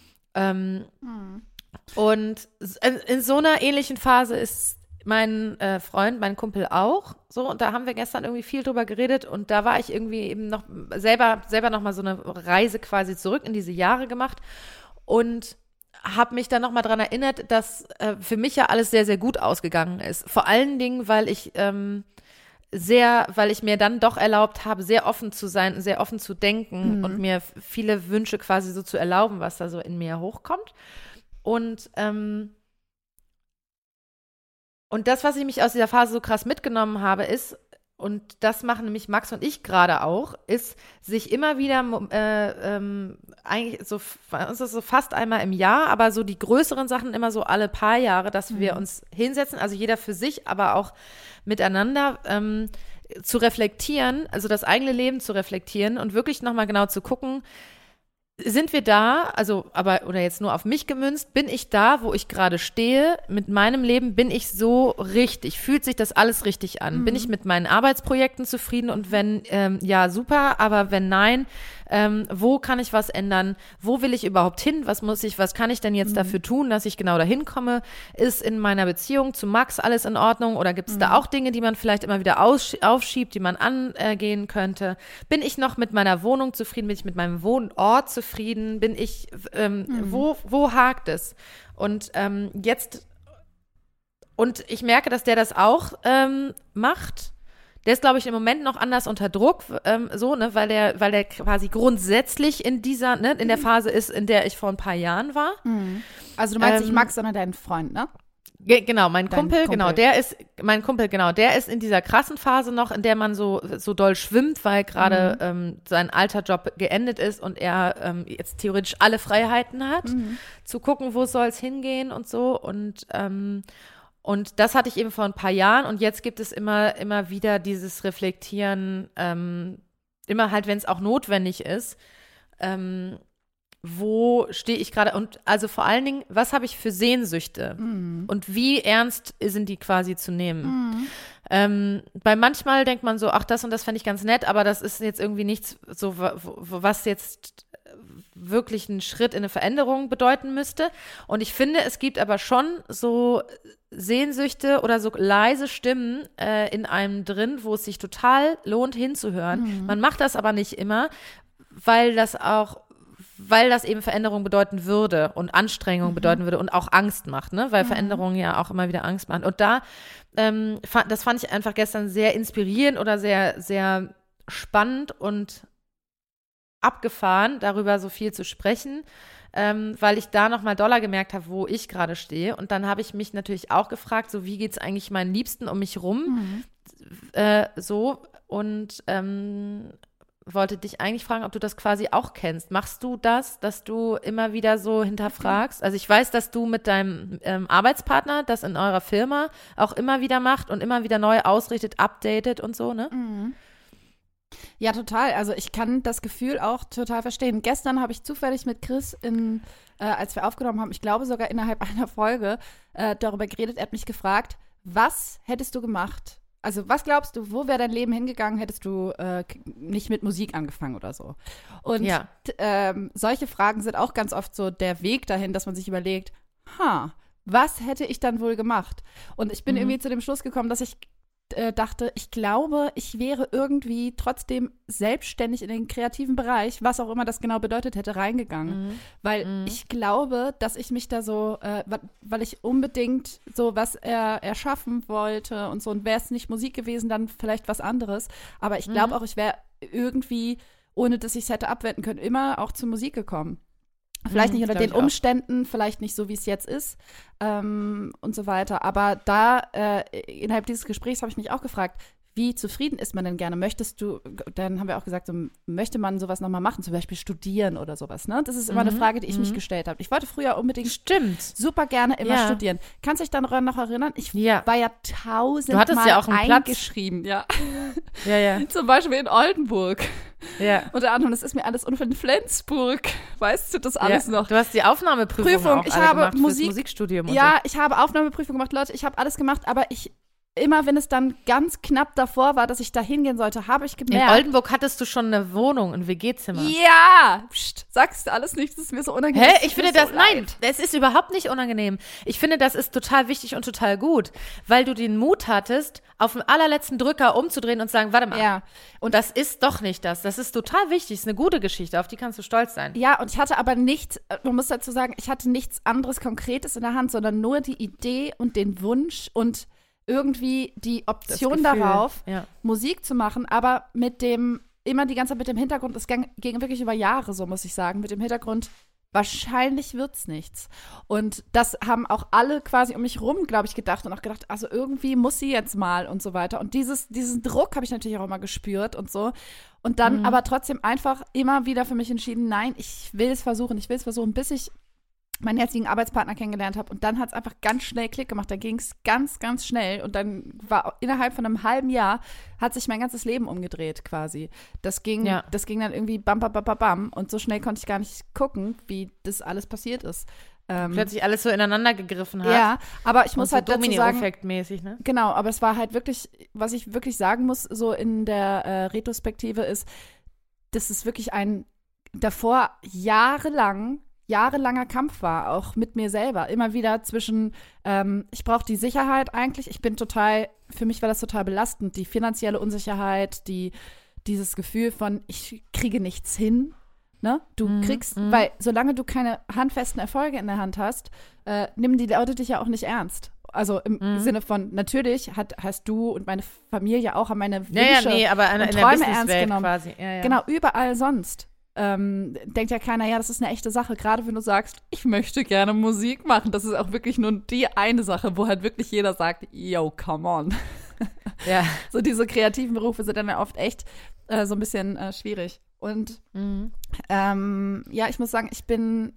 Und in so einer ähnlichen Phase ist mein Freund, mein Kumpel auch so und da haben wir gestern irgendwie viel drüber geredet und da war ich irgendwie eben noch selber noch mal so eine Reise quasi zurück in diese Jahre gemacht und habe mich dann noch mal dran erinnert, dass für mich ja alles sehr, sehr gut ausgegangen ist. Vor allen Dingen, weil ich mir dann doch erlaubt habe, sehr offen zu sein, sehr offen zu denken und mir viele Wünsche quasi so zu erlauben, was da so in mir hochkommt. Und das, was ich mich aus dieser Phase so krass mitgenommen habe, ist, und das machen nämlich Max und ich gerade auch, ist, sich immer wieder, eigentlich so, es ist so fast einmal im Jahr, aber so die größeren Sachen immer so alle paar Jahre, dass wir uns hinsetzen, also jeder für sich, aber auch miteinander, zu reflektieren, also das eigene Leben zu reflektieren und wirklich nochmal genau zu gucken, sind wir da, oder jetzt nur auf mich gemünzt, bin ich da, wo ich gerade stehe, mit meinem Leben, bin ich so richtig, fühlt sich das alles richtig an? Bin ich mit meinen Arbeitsprojekten zufrieden und wenn, ja, super, aber wenn nein, wo kann ich was ändern? Wo will ich überhaupt hin? Was kann ich denn jetzt dafür tun, dass ich genau dahin komme? Ist in meiner Beziehung zu Max alles in Ordnung oder gibt es da auch Dinge, die man vielleicht immer wieder aufschiebt, die man angehen könnte? Bin ich noch mit meiner Wohnung zufrieden? Bin ich mit meinem Wohnort zufrieden? Bin ich, wo hakt es? Und und ich merke, dass der das auch macht. Der ist, glaube ich, im Moment noch anders unter Druck, weil der quasi grundsätzlich in der Phase ist, in der ich vor ein paar Jahren war. Also du meinst nicht Max, sondern deinen Freund, ne? Genau, mein Kumpel, der ist in dieser krassen Phase noch, in der man so doll schwimmt, weil gerade sein alter Job geendet ist und er jetzt theoretisch alle Freiheiten hat, zu gucken, wo soll es hingehen und so und das hatte ich eben vor ein paar Jahren und jetzt gibt es immer wieder dieses Reflektieren, immer halt, wenn es auch notwendig ist, wo stehe ich gerade und also vor allen Dingen, was habe ich für Sehnsüchte und wie ernst sind die quasi zu nehmen? Bei manchmal denkt man so, ach, das und das fände ich ganz nett, aber das ist jetzt irgendwie nichts, so was jetzt wirklich einen Schritt in eine Veränderung bedeuten müsste. Und ich finde, es gibt aber schon so Sehnsüchte oder so leise Stimmen in einem drin, wo es sich total lohnt, hinzuhören. Man macht das aber nicht immer, weil das eben Veränderung bedeuten würde und Anstrengung bedeuten würde und auch Angst macht, ne? Weil Veränderungen ja auch immer wieder Angst machen. Und da, das fand ich einfach gestern sehr inspirierend oder sehr, sehr spannend und abgefahren, darüber so viel zu sprechen, weil ich da nochmal doller gemerkt habe, wo ich gerade stehe. Und dann habe ich mich natürlich auch gefragt, so wie geht es eigentlich meinen Liebsten um mich rum? Und wollte dich eigentlich fragen, ob du das quasi auch kennst. Machst du das, dass du immer wieder so hinterfragst? Also ich weiß, dass du mit deinem Arbeitspartner das in eurer Firma auch immer wieder macht und immer wieder neu ausrichtet, updatet und so, ne? Mhm. Ja, total. Also ich kann das Gefühl auch total verstehen. Gestern habe ich zufällig mit Chris, als wir aufgenommen haben, ich glaube sogar innerhalb einer Folge, darüber geredet. Er hat mich gefragt, was hättest du gemacht? Also was glaubst du, wo wäre dein Leben hingegangen, hättest du nicht mit Musik angefangen oder so? Und solche Fragen sind auch ganz oft so der Weg dahin, dass man sich überlegt, was hätte ich dann wohl gemacht? Und ich bin irgendwie zu dem Schluss gekommen, dass ich dachte, ich glaube, ich wäre irgendwie trotzdem selbstständig in den kreativen Bereich, was auch immer das genau bedeutet hätte, reingegangen. Weil ich glaube, dass ich mich da so, weil ich unbedingt so, was er erschaffen wollte und so, und wäre es nicht Musik gewesen, dann vielleicht was anderes. Aber ich glaube auch, ich wäre irgendwie, ohne dass ich es hätte abwenden können, immer auch zur Musik gekommen. Vielleicht nicht unter den Umständen, vielleicht nicht so, wie es jetzt ist und so weiter. Aber da, innerhalb dieses Gesprächs habe ich mich auch gefragt, wie zufrieden ist man denn gerne? Dann haben wir auch gesagt, so, möchte man sowas nochmal machen, zum Beispiel studieren oder sowas, ne? Das ist immer eine Frage, die ich mich gestellt habe. Ich wollte früher unbedingt super gerne immer studieren. Kannst du dich daran noch erinnern? Ich war ja 1000-mal eingeschrieben. Ja. Zum Beispiel in Oldenburg. Ja. Unter anderem, das ist mir alles und in Flensburg. Weißt du das alles noch? Du hast die Aufnahmeprüfung auch ich habe gemacht fürs Musikstudium. Ja, ich habe Aufnahmeprüfung gemacht, Leute. Ich habe alles gemacht, aber immer wenn es dann ganz knapp davor war, dass ich da hingehen sollte, habe ich gemerkt. In Oldenburg hattest du schon eine Wohnung, ein WG-Zimmer. Ja! Psst, sagst du alles nicht, das ist mir so unangenehm. Ich finde das, nein, es ist überhaupt nicht unangenehm. Ich finde, das ist total wichtig und total gut, weil du den Mut hattest, auf den allerletzten Drücker umzudrehen und zu sagen, warte mal, und das ist doch nicht das. Das ist total wichtig, das ist eine gute Geschichte, auf die kannst du stolz sein. Ja, und ich hatte aber nichts, man muss dazu sagen, ich hatte nichts anderes Konkretes in der Hand, sondern nur die Idee und den Wunsch und irgendwie die Option darauf, Musik zu machen, aber immer die ganze Zeit mit dem Hintergrund, es ging wirklich über Jahre, so muss ich sagen, mit dem Hintergrund, wahrscheinlich wird's nichts. Und das haben auch alle quasi um mich rum, glaube ich, gedacht und auch gedacht, also irgendwie muss sie jetzt mal und so weiter. Und diesen Druck habe ich natürlich auch immer gespürt und so. Und dann aber trotzdem einfach immer wieder für mich entschieden, nein, ich will es versuchen, bis ich meinen jetzigen Arbeitspartner kennengelernt habe. Und dann hat es einfach ganz schnell Klick gemacht. Da ging es ganz, ganz schnell. Und dann war innerhalb von einem halben Jahr hat sich mein ganzes Leben umgedreht quasi. Das ging dann irgendwie bam, bam, bam, bam, bam. Und so schnell konnte ich gar nicht gucken, wie das alles passiert ist. Plötzlich alles so ineinander gegriffen hat. Ja, aber ich muss so halt dazu sagen, Domino-Effekt-mäßig, ne? Genau, aber es war halt wirklich, was ich wirklich sagen muss, so in der Retrospektive ist, dass es wirklich ein davor jahrelanger Kampf war, auch mit mir selber. Immer wieder zwischen, ich brauche die Sicherheit eigentlich. Für mich war das total belastend. Die finanzielle Unsicherheit, dieses Gefühl von, ich kriege nichts hin. Ne? Du kriegst, weil solange du keine handfesten Erfolge in der Hand hast, nehmen die Leute dich ja auch nicht ernst. Also im Sinne von, natürlich hast du und meine Familie auch an meine Wünsche aber und Träume ernst genommen. Quasi. Ja. Genau, überall sonst. Denkt ja keiner, ja, das ist eine echte Sache, gerade wenn du sagst, ich möchte gerne Musik machen. Das ist auch wirklich nur die eine Sache, wo halt wirklich jeder sagt, yo, come on. Ja. So diese kreativen Berufe sind dann ja oft echt so ein bisschen schwierig. Und ich muss sagen, ich bin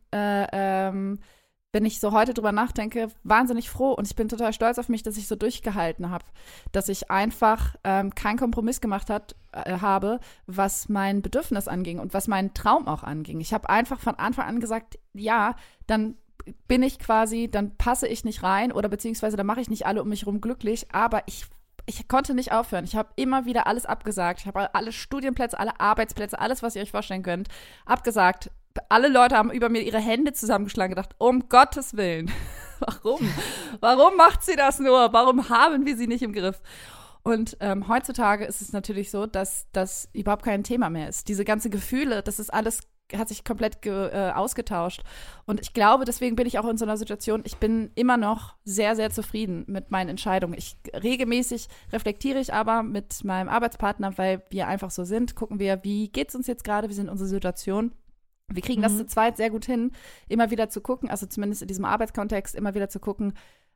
wenn ich so heute drüber nachdenke, wahnsinnig froh und ich bin total stolz auf mich, dass ich so durchgehalten habe, dass ich einfach keinen Kompromiss gemacht habe, was mein Bedürfnis anging und was meinen Traum auch anging. Ich habe einfach von Anfang an gesagt, ja, dann dann passe ich nicht rein oder beziehungsweise dann mache ich nicht alle um mich rum glücklich, aber ich konnte nicht aufhören. Ich habe immer wieder alles abgesagt. Ich habe alle Studienplätze, alle Arbeitsplätze, alles, was ihr euch vorstellen könnt, abgesagt. Alle Leute haben über mir ihre Hände zusammengeschlagen und gedacht, um Gottes Willen, warum? Warum macht sie das nur? Warum haben wir sie nicht im Griff? Und heutzutage ist es natürlich so, dass das überhaupt kein Thema mehr ist. Diese ganzen Gefühle, das ist alles sich komplett ausgetauscht. Und ich glaube, deswegen bin ich auch in so einer Situation, ich bin immer noch sehr, sehr zufrieden mit meinen Entscheidungen. Regelmäßig reflektiere ich aber mit meinem Arbeitspartner, weil wir einfach so sind, gucken wir, wie geht's uns jetzt gerade, wie sind unsere Situationen. Wir kriegen das zu zweit sehr gut hin, immer wieder zu gucken, also zumindest in diesem Arbeitskontext, immer wieder zu gucken,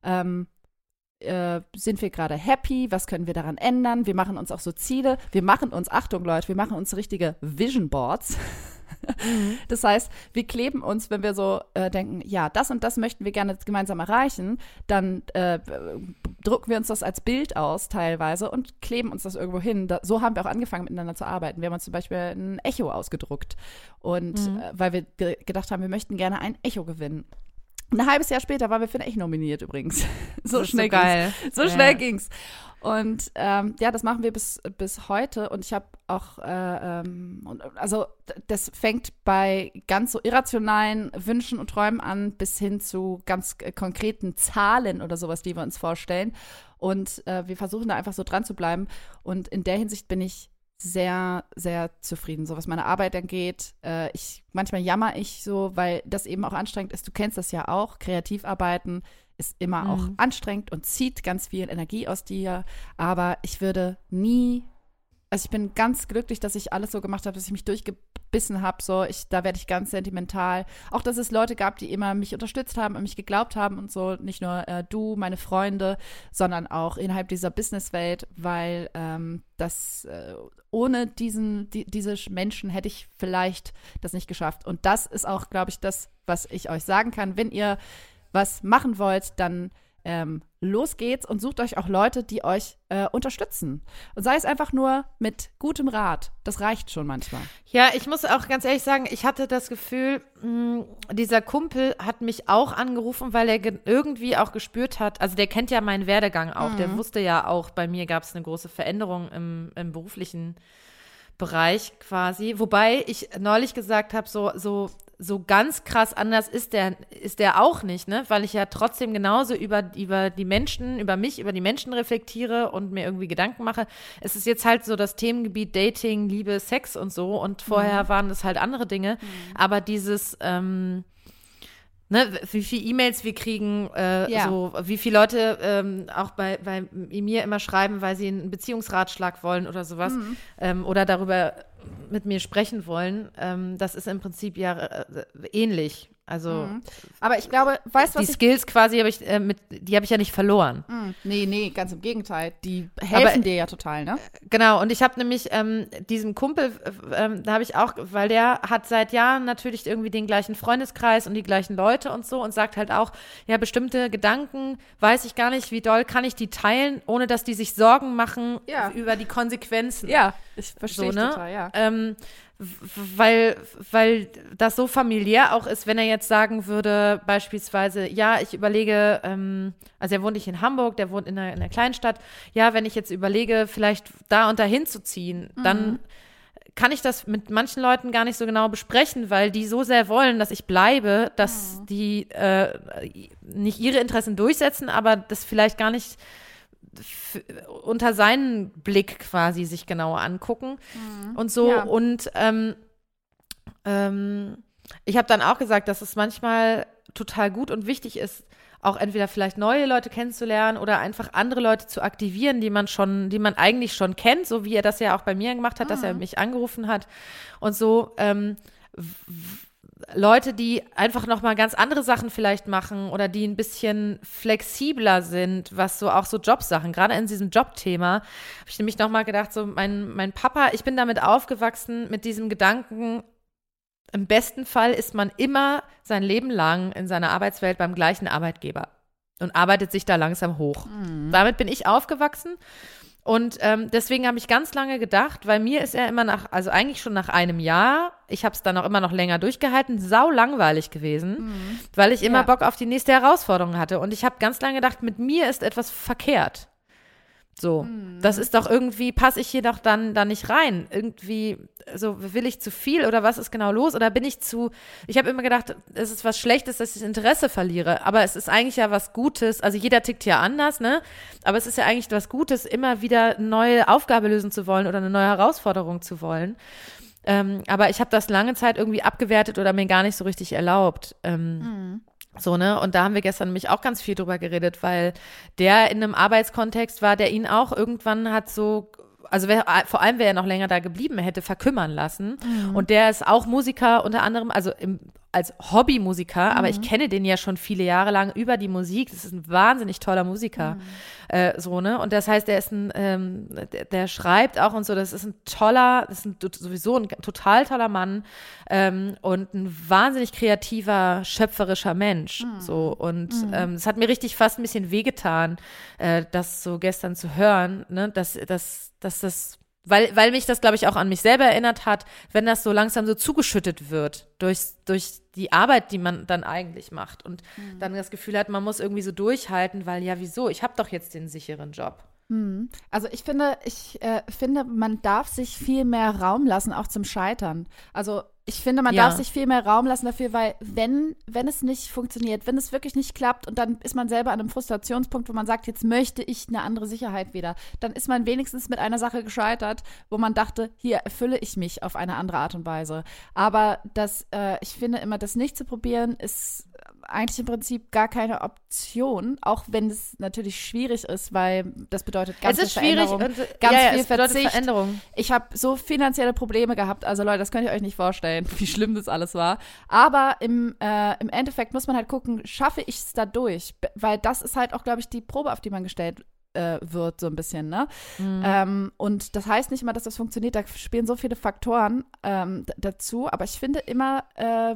sind wir gerade happy, was können wir daran ändern? Wir machen uns auch so Ziele, Achtung Leute, wir machen uns richtige Vision Boards. Das heißt, wir kleben uns, wenn wir so denken, ja, das und das möchten wir gerne gemeinsam erreichen, dann drucken wir uns das als Bild aus teilweise und kleben uns das irgendwo hin. So haben wir auch angefangen, miteinander zu arbeiten. Wir haben uns zum Beispiel ein Echo ausgedruckt und weil wir gedacht haben, wir möchten gerne ein Echo gewinnen. Ein halbes Jahr später waren wir für ein Echo nominiert übrigens. So schnell ging's. Und das machen wir bis heute. Und ich habe auch, also das fängt bei ganz so irrationalen Wünschen und Träumen an, bis hin zu ganz konkreten Zahlen oder sowas, die wir uns vorstellen. Und wir versuchen da einfach so dran zu bleiben. Und in der Hinsicht bin ich sehr, sehr zufrieden, so was meine Arbeit angeht. Manchmal jammer ich so, weil das eben auch anstrengend ist. Du kennst das ja auch. Kreativarbeiten ist immer auch anstrengend und zieht ganz viel Energie aus dir. Aber ich würde nie, also ich bin ganz glücklich, dass ich alles so gemacht habe, dass ich mich durchgebissen habe. So, da werde ich ganz sentimental. Auch, dass es Leute gab, die immer mich unterstützt haben und mich geglaubt haben und so. Nicht nur du, meine Freunde, sondern auch innerhalb dieser Businesswelt, weil ohne diese Menschen hätte ich vielleicht das nicht geschafft. Und das ist auch, glaube ich, das, was ich euch sagen kann. Wenn ihr was machen wollt, dann los geht's und sucht euch auch Leute, die euch unterstützen. Und sei es einfach nur mit gutem Rat. Das reicht schon manchmal. Ja, ich muss auch ganz ehrlich sagen, ich hatte das Gefühl, dieser Kumpel hat mich auch angerufen, weil er irgendwie auch gespürt hat, also der kennt ja meinen Werdegang auch, der wusste ja auch, bei mir gab es eine große Veränderung im beruflichen Bereich quasi. Wobei ich neulich gesagt habe, so ganz krass anders ist der auch nicht, ne? Weil ich ja trotzdem genauso über die Menschen, über die Menschen reflektiere und mir irgendwie Gedanken mache. Es ist jetzt halt so das Themengebiet Dating, Liebe, Sex und so und vorher waren das halt andere Dinge. Aber dieses wie viele E-Mails wir kriegen, so wie viele Leute auch bei mir immer schreiben, weil sie einen Beziehungsratschlag wollen oder sowas oder darüber mit mir sprechen wollen, das ist im Prinzip ja ähnlich. Also, aber ich glaube, weißt du, was die Skills quasi die habe ich ja nicht verloren. Nee, ganz im Gegenteil. Die helfen dir ja total, ne? Genau, und ich habe nämlich diesem Kumpel, da habe ich auch, weil der hat seit Jahren natürlich irgendwie den gleichen Freundeskreis und die gleichen Leute und so und sagt halt auch, ja, bestimmte Gedanken weiß ich gar nicht, wie doll kann ich die teilen, ohne dass die sich Sorgen machen über die Konsequenzen. Ja, ich verstehe so, ne? total, ja. Weil das so familiär auch ist, wenn er jetzt sagen würde, beispielsweise, ja, ich überlege, also er wohnt nicht in Hamburg, der wohnt in einer Kleinstadt, ja, wenn ich jetzt überlege, vielleicht da und dahin zu ziehen, dann kann ich das mit manchen Leuten gar nicht so genau besprechen, weil die so sehr wollen, dass ich bleibe, dass die nicht ihre Interessen durchsetzen, aber das vielleicht gar nicht unter seinen Blick quasi sich genauer angucken und so. Ja. Und ich habe dann auch gesagt, dass es manchmal total gut und wichtig ist, auch entweder vielleicht neue Leute kennenzulernen oder einfach andere Leute zu aktivieren, die man eigentlich schon kennt, so wie er das ja auch bei mir gemacht hat, dass er mich angerufen hat und so. Leute, die einfach noch mal ganz andere Sachen vielleicht machen oder die ein bisschen flexibler sind, was so auch so Jobsachen, gerade in diesem Jobthema, habe ich nämlich noch mal gedacht, so mein Papa, ich bin damit aufgewachsen mit diesem Gedanken, im besten Fall ist man immer sein Leben lang in seiner Arbeitswelt beim gleichen Arbeitgeber und arbeitet sich da langsam hoch. Damit bin ich aufgewachsen. Und deswegen habe ich ganz lange gedacht, weil mir ist er immer also eigentlich schon nach einem Jahr, ich habe es dann auch immer noch länger durchgehalten, sau langweilig gewesen, weil ich immer Bock auf die nächste Herausforderung hatte. Und ich habe ganz lange gedacht, mit mir ist etwas verkehrt. So, das ist doch irgendwie, passe ich hier doch dann nicht rein. Irgendwie, so will ich zu viel oder was ist genau los? Oder bin ich ich habe immer gedacht, es ist was Schlechtes, dass ich das Interesse verliere. Aber es ist eigentlich ja was Gutes. Also jeder tickt ja anders, ne? Aber es ist ja eigentlich was Gutes, immer wieder eine neue Aufgabe lösen zu wollen oder eine neue Herausforderung zu wollen. Aber ich habe das lange Zeit irgendwie abgewertet oder mir gar nicht so richtig erlaubt. So, ne? Und da haben wir gestern nämlich auch ganz viel drüber geredet, weil der in einem Arbeitskontext war, der ihn auch irgendwann hat so, also vor allem wäre er noch länger da geblieben, er hätte verkümmern lassen. Und der ist auch Musiker unter anderem, also als Hobbymusiker, aber ich kenne den ja schon viele Jahre lang über die Musik. Das ist ein wahnsinnig toller Musiker. So, ne? Und das heißt, der ist der schreibt auch und so, das ist sowieso ein total toller Mann und ein wahnsinnig kreativer, schöpferischer Mensch. So, und es hat mir richtig fast ein bisschen wehgetan, das so gestern zu hören, ne? Dass das weil mich das, glaube ich, auch an mich selber erinnert hat, wenn das so langsam so zugeschüttet wird durch die Arbeit, die man dann eigentlich macht und dann das Gefühl hat, man muss irgendwie so durchhalten, weil ja, wieso? Ich habe doch jetzt den sicheren Job. Also ich finde, man darf sich viel mehr Raum lassen, auch zum Scheitern. Also ich finde, man darf sich viel mehr Raum lassen dafür, weil wenn es nicht funktioniert, wenn es wirklich nicht klappt und dann ist man selber an einem Frustrationspunkt, wo man sagt, jetzt möchte ich eine andere Sicherheit wieder, dann ist man wenigstens mit einer Sache gescheitert, wo man dachte, hier erfülle ich mich auf eine andere Art und Weise. Aber ich finde immer, das nicht zu probieren, ist eigentlich im Prinzip gar keine Option, auch wenn es natürlich schwierig ist, weil das bedeutet ganz viel Veränderung, ganz viel Verzicht. Veränderung. Ich habe so finanzielle Probleme gehabt, also Leute, das könnt ihr euch nicht vorstellen, wie schlimm das alles war. Aber im Endeffekt muss man halt gucken, schaffe ich es da durch? Weil das ist halt auch, glaube ich, die Probe, auf die man gestellt wird, so ein bisschen, ne? Und das heißt nicht immer, dass das funktioniert, da spielen so viele Faktoren dazu, aber ich finde immer,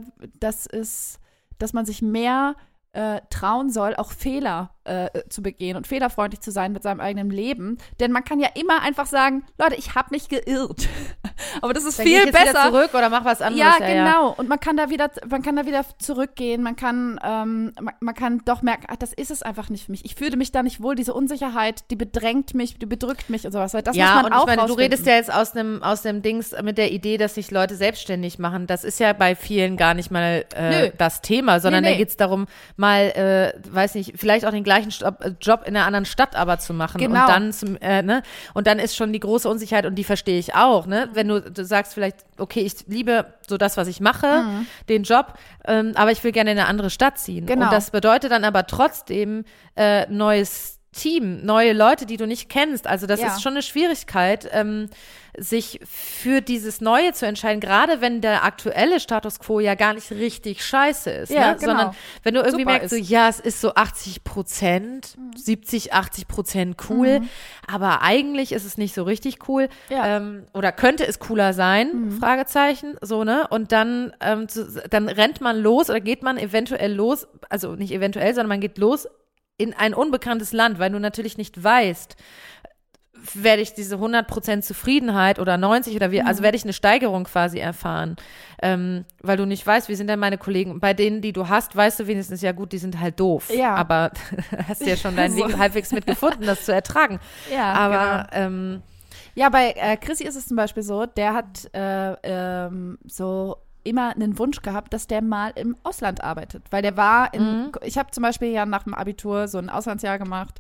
dass man sich mehr trauen soll, auch Fehler zu begehen und fehlerfreundlich zu sein mit seinem eigenen Leben. Denn man kann ja immer einfach sagen, Leute, ich habe mich geirrt. Aber das ist dann viel geh ich jetzt besser. Wieder zurück oder mach was anderes. Ja, genau. Und man kann da wieder zurückgehen. Man kann doch merken, ach, das ist es einfach nicht für mich. Ich fühle mich da nicht wohl. Diese Unsicherheit, die bedrängt mich, die bedrückt mich und sowas. Das muss man und auch ich meine, du rausfinden. redest ja jetzt aus dem Dings mit der Idee, dass sich Leute selbstständig machen. Das ist ja bei vielen gar nicht mal das Thema, sondern da geht es darum, mal, weiß nicht, vielleicht auch den gleichen Job in einer anderen Stadt aber zu machen. Genau. Und dann und dann ist schon die große Unsicherheit und die verstehe ich auch, ne? Wenn du sagst vielleicht, okay, ich liebe so das, was ich mache, den Job, aber ich will gerne in eine andere Stadt ziehen. Genau. Und das bedeutet dann aber trotzdem neues Team, neue Leute, die du nicht kennst. Also das ist schon eine Schwierigkeit, sich für dieses Neue zu entscheiden, gerade wenn der aktuelle Status quo ja gar nicht richtig scheiße ist, Ja, ne? genau. Sondern wenn du irgendwie Super merkst, so, ja, es ist so 80%, 70-80% cool, aber eigentlich ist es nicht so richtig cool, oder könnte es cooler sein, Fragezeichen, so, ne? Und dann rennt man los oder geht man eventuell los, also nicht eventuell, sondern man geht los in ein unbekanntes Land, weil du natürlich nicht weißt, werde ich diese 100% Zufriedenheit oder 90 oder also werde ich eine Steigerung quasi erfahren, weil du nicht weißt, wie sind denn meine Kollegen, bei denen, die du hast, weißt du wenigstens, ja gut, die sind halt doof, aber hast ja schon deinen Weg halbwegs mitgefunden, das zu ertragen. Ja, aber genau. Ja, bei Chrissy ist es zum Beispiel so, der hat so immer einen Wunsch gehabt, dass der mal im Ausland arbeitet, weil der war ich habe zum Beispiel ja nach dem Abitur so ein Auslandsjahr gemacht.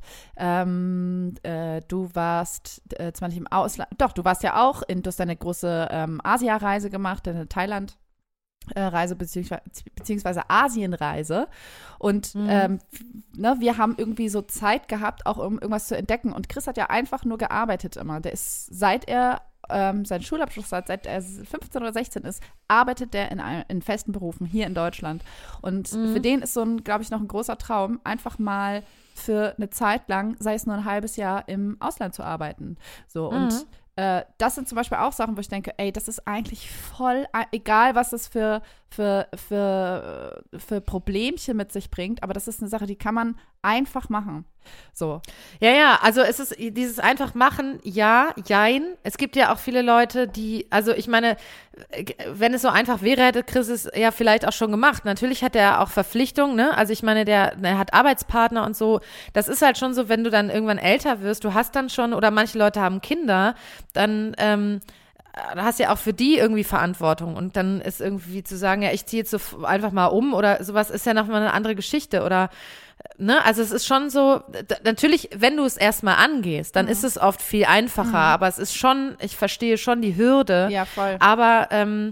Du warst zwar nicht im Ausland, doch, du warst ja auch, du hast eine große Asia-Reise gemacht, eine Thailand-Reise beziehungsweise Asienreise und wir haben irgendwie so Zeit gehabt, auch um irgendwas zu entdecken und Chris hat ja einfach nur gearbeitet immer. Der ist, seit er seinen Schulabschluss hat, seit er 15 oder 16 ist, arbeitet der in festen Berufen hier in Deutschland. Und für den ist glaube ich, noch ein großer Traum, einfach mal für eine Zeit lang, sei es nur ein halbes Jahr, im Ausland zu arbeiten. So, und das sind zum Beispiel auch Sachen, wo ich denke, ey, das ist eigentlich voll, egal was das für Problemchen mit sich bringt, aber das ist eine Sache, die kann man einfach machen. So. Ja, also es ist dieses einfach machen, ja, jein. Es gibt ja auch viele Leute, also ich meine, wenn es so einfach wäre, hätte Chris es ja vielleicht auch schon gemacht. Natürlich hat er auch Verpflichtungen, ne? Also ich meine, der hat Arbeitspartner und so. Das ist halt schon so, wenn du dann irgendwann älter wirst, du hast dann schon, oder manche Leute haben Kinder, dann hast ja auch für die irgendwie Verantwortung und dann ist irgendwie zu sagen, ja, ich ziehe jetzt so einfach mal um oder sowas ist ja nochmal eine andere Geschichte oder ne, also es ist schon so, natürlich, wenn du es erstmal angehst, dann ist es oft viel einfacher, aber es ist schon, ich verstehe schon die Hürde, Ja, voll. aber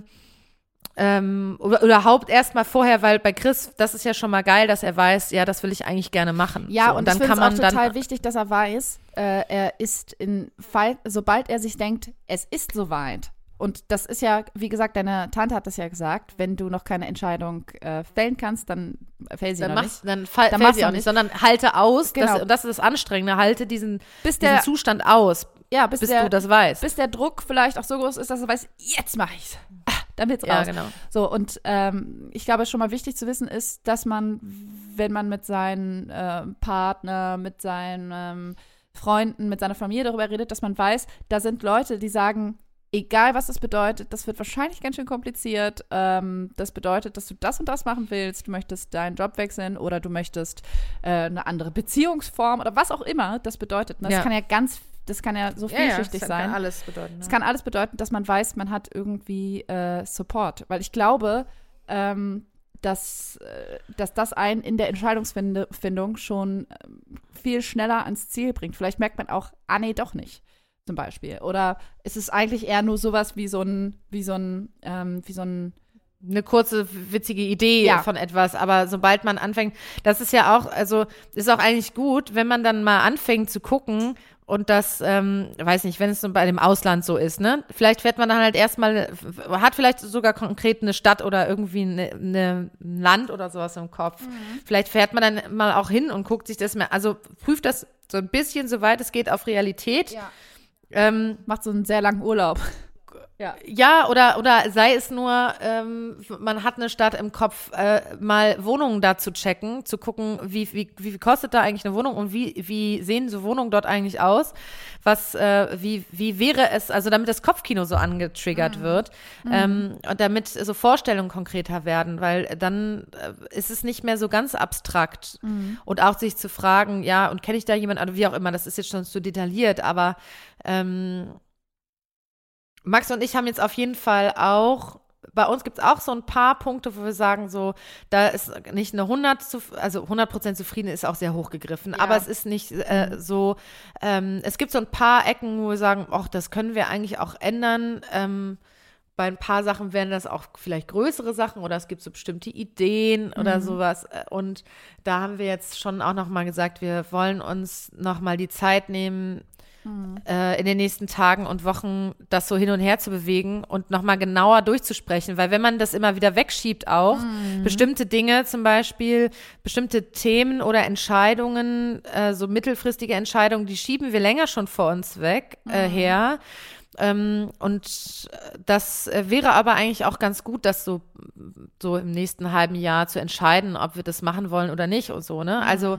oder überhaupt erstmal vorher, weil bei Chris, das ist ja schon mal geil, dass er weiß, ja, das will ich eigentlich gerne machen. Ja, so, und dann ich finde kann man es auch total wichtig, dass er weiß, er ist sobald er sich denkt, es ist soweit. Und das ist ja, wie gesagt, deine Tante hat das ja gesagt, wenn du noch keine Entscheidung fällen kannst, dann fällt sie dann noch nicht. Dann fällt sie auch nicht, sondern halte aus, Genau. und das ist das Anstrengende, halte diesen der- Zustand aus, Ja, bis du das weißt. Bis der Druck vielleicht auch so groß ist, dass er weiß, jetzt mache ich's. Dann wird's Ja, raus. genau. So, und ich glaube, schon mal wichtig zu wissen ist, dass man, wenn man mit seinen Partner, mit seinen Freunden, mit seiner Familie darüber redet, dass man weiß, da sind Leute, die sagen, egal was das bedeutet, das wird wahrscheinlich ganz schön kompliziert. Das bedeutet, dass du das und das machen willst. Du möchtest deinen Job wechseln oder du möchtest eine andere Beziehungsform oder was auch immer das bedeutet. Das kann ja so vielschichtig sein. Das kann alles bedeuten. Es kann alles bedeuten, dass man weiß, man hat irgendwie Support. Weil ich glaube, dass das einen in der Entscheidungsfindung schon viel schneller ans Ziel bringt. Vielleicht merkt man auch, nee, doch nicht. Zum Beispiel. Oder ist es eigentlich eher nur sowas wie so ein eine kurze, witzige Idee von etwas, aber sobald man anfängt, das ist ja auch, also ist auch eigentlich gut, wenn man dann mal anfängt zu gucken und das, weiß nicht, wenn es so bei dem Ausland so ist, ne? Vielleicht fährt man dann halt erstmal, hat vielleicht sogar konkret eine Stadt oder irgendwie ein Land oder sowas im Kopf. Vielleicht fährt man dann mal auch hin und guckt sich das mal, also prüft das so ein bisschen, soweit es geht, auf Realität. Ja. Macht so einen sehr langen Urlaub. Ja, oder sei es nur, man hat eine Stadt im Kopf, mal Wohnungen da zu checken, zu gucken, wie kostet da eigentlich eine Wohnung und wie sehen so Wohnungen dort eigentlich aus? Wie wäre es, also damit das Kopfkino so angetriggert wird und damit so Vorstellungen konkreter werden, weil dann ist es nicht mehr so ganz abstrakt und auch sich zu fragen, ja, und kenne ich da jemanden, oder wie auch immer, das ist jetzt schon zu detailliert, aber Max und ich haben jetzt auf jeden Fall auch, bei uns gibt es auch so ein paar Punkte, wo wir sagen, so, da ist nicht eine 100% zufrieden ist auch sehr hochgegriffen, aber es ist nicht so, es gibt so ein paar Ecken, wo wir sagen, ach, das können wir eigentlich auch ändern. Bei ein paar Sachen wären das auch vielleicht größere Sachen oder es gibt so bestimmte Ideen oder sowas. Und da haben wir jetzt schon auch nochmal gesagt, wir wollen uns nochmal die Zeit nehmen, in den nächsten Tagen und Wochen das so hin und her zu bewegen und nochmal genauer durchzusprechen, weil wenn man das immer wieder wegschiebt auch, bestimmte Dinge zum Beispiel, bestimmte Themen oder Entscheidungen, so mittelfristige Entscheidungen, die schieben wir länger schon vor uns weg, her. Und das wäre aber eigentlich auch ganz gut, das so im nächsten halben Jahr zu entscheiden, ob wir das machen wollen oder nicht und so, ne? Also,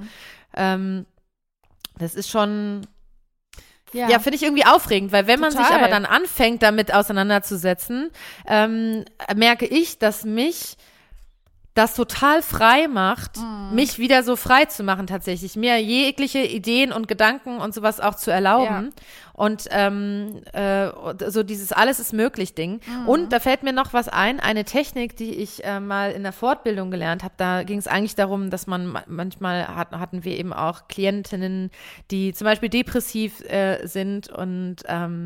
das ist schon ja, finde ich irgendwie aufregend, weil wenn man sich aber dann anfängt, damit auseinanderzusetzen, merke ich, dass mich das total frei macht, mich wieder so frei zu machen tatsächlich, mir jegliche Ideen und Gedanken und sowas auch zu erlauben und so dieses Alles ist möglich Ding. Und da fällt mir noch was ein, eine Technik, die ich mal in der Fortbildung gelernt habe, da ging es eigentlich darum, dass man manchmal hatten wir eben auch Klientinnen, die zum Beispiel depressiv sind und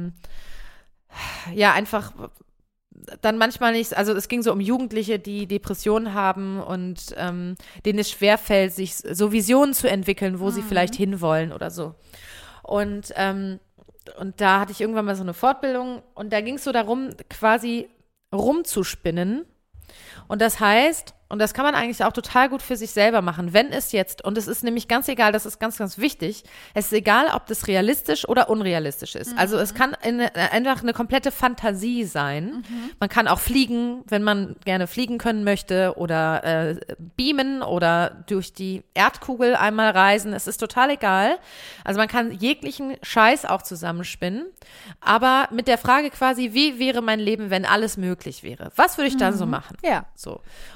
einfach dann manchmal nicht, also es ging so um Jugendliche, die Depressionen haben und denen es schwerfällt, sich so Visionen zu entwickeln, wo sie vielleicht hinwollen oder so. Und da hatte ich irgendwann mal so eine Fortbildung und da ging es so darum, quasi rumzuspinnen. Und das heißt, und das kann man eigentlich auch total gut für sich selber machen, wenn es jetzt, und es ist nämlich ganz egal, das ist ganz, ganz wichtig, es ist egal, ob das realistisch oder unrealistisch ist. Also es kann einfach eine komplette Fantasie sein. Man kann auch fliegen, wenn man gerne fliegen können möchte oder beamen oder durch die Erdkugel einmal reisen. Es ist total egal. Also man kann jeglichen Scheiß auch zusammenspinnen, aber mit der Frage quasi, wie wäre mein Leben, wenn alles möglich wäre? Was würde ich dann so machen? Ja. So. Und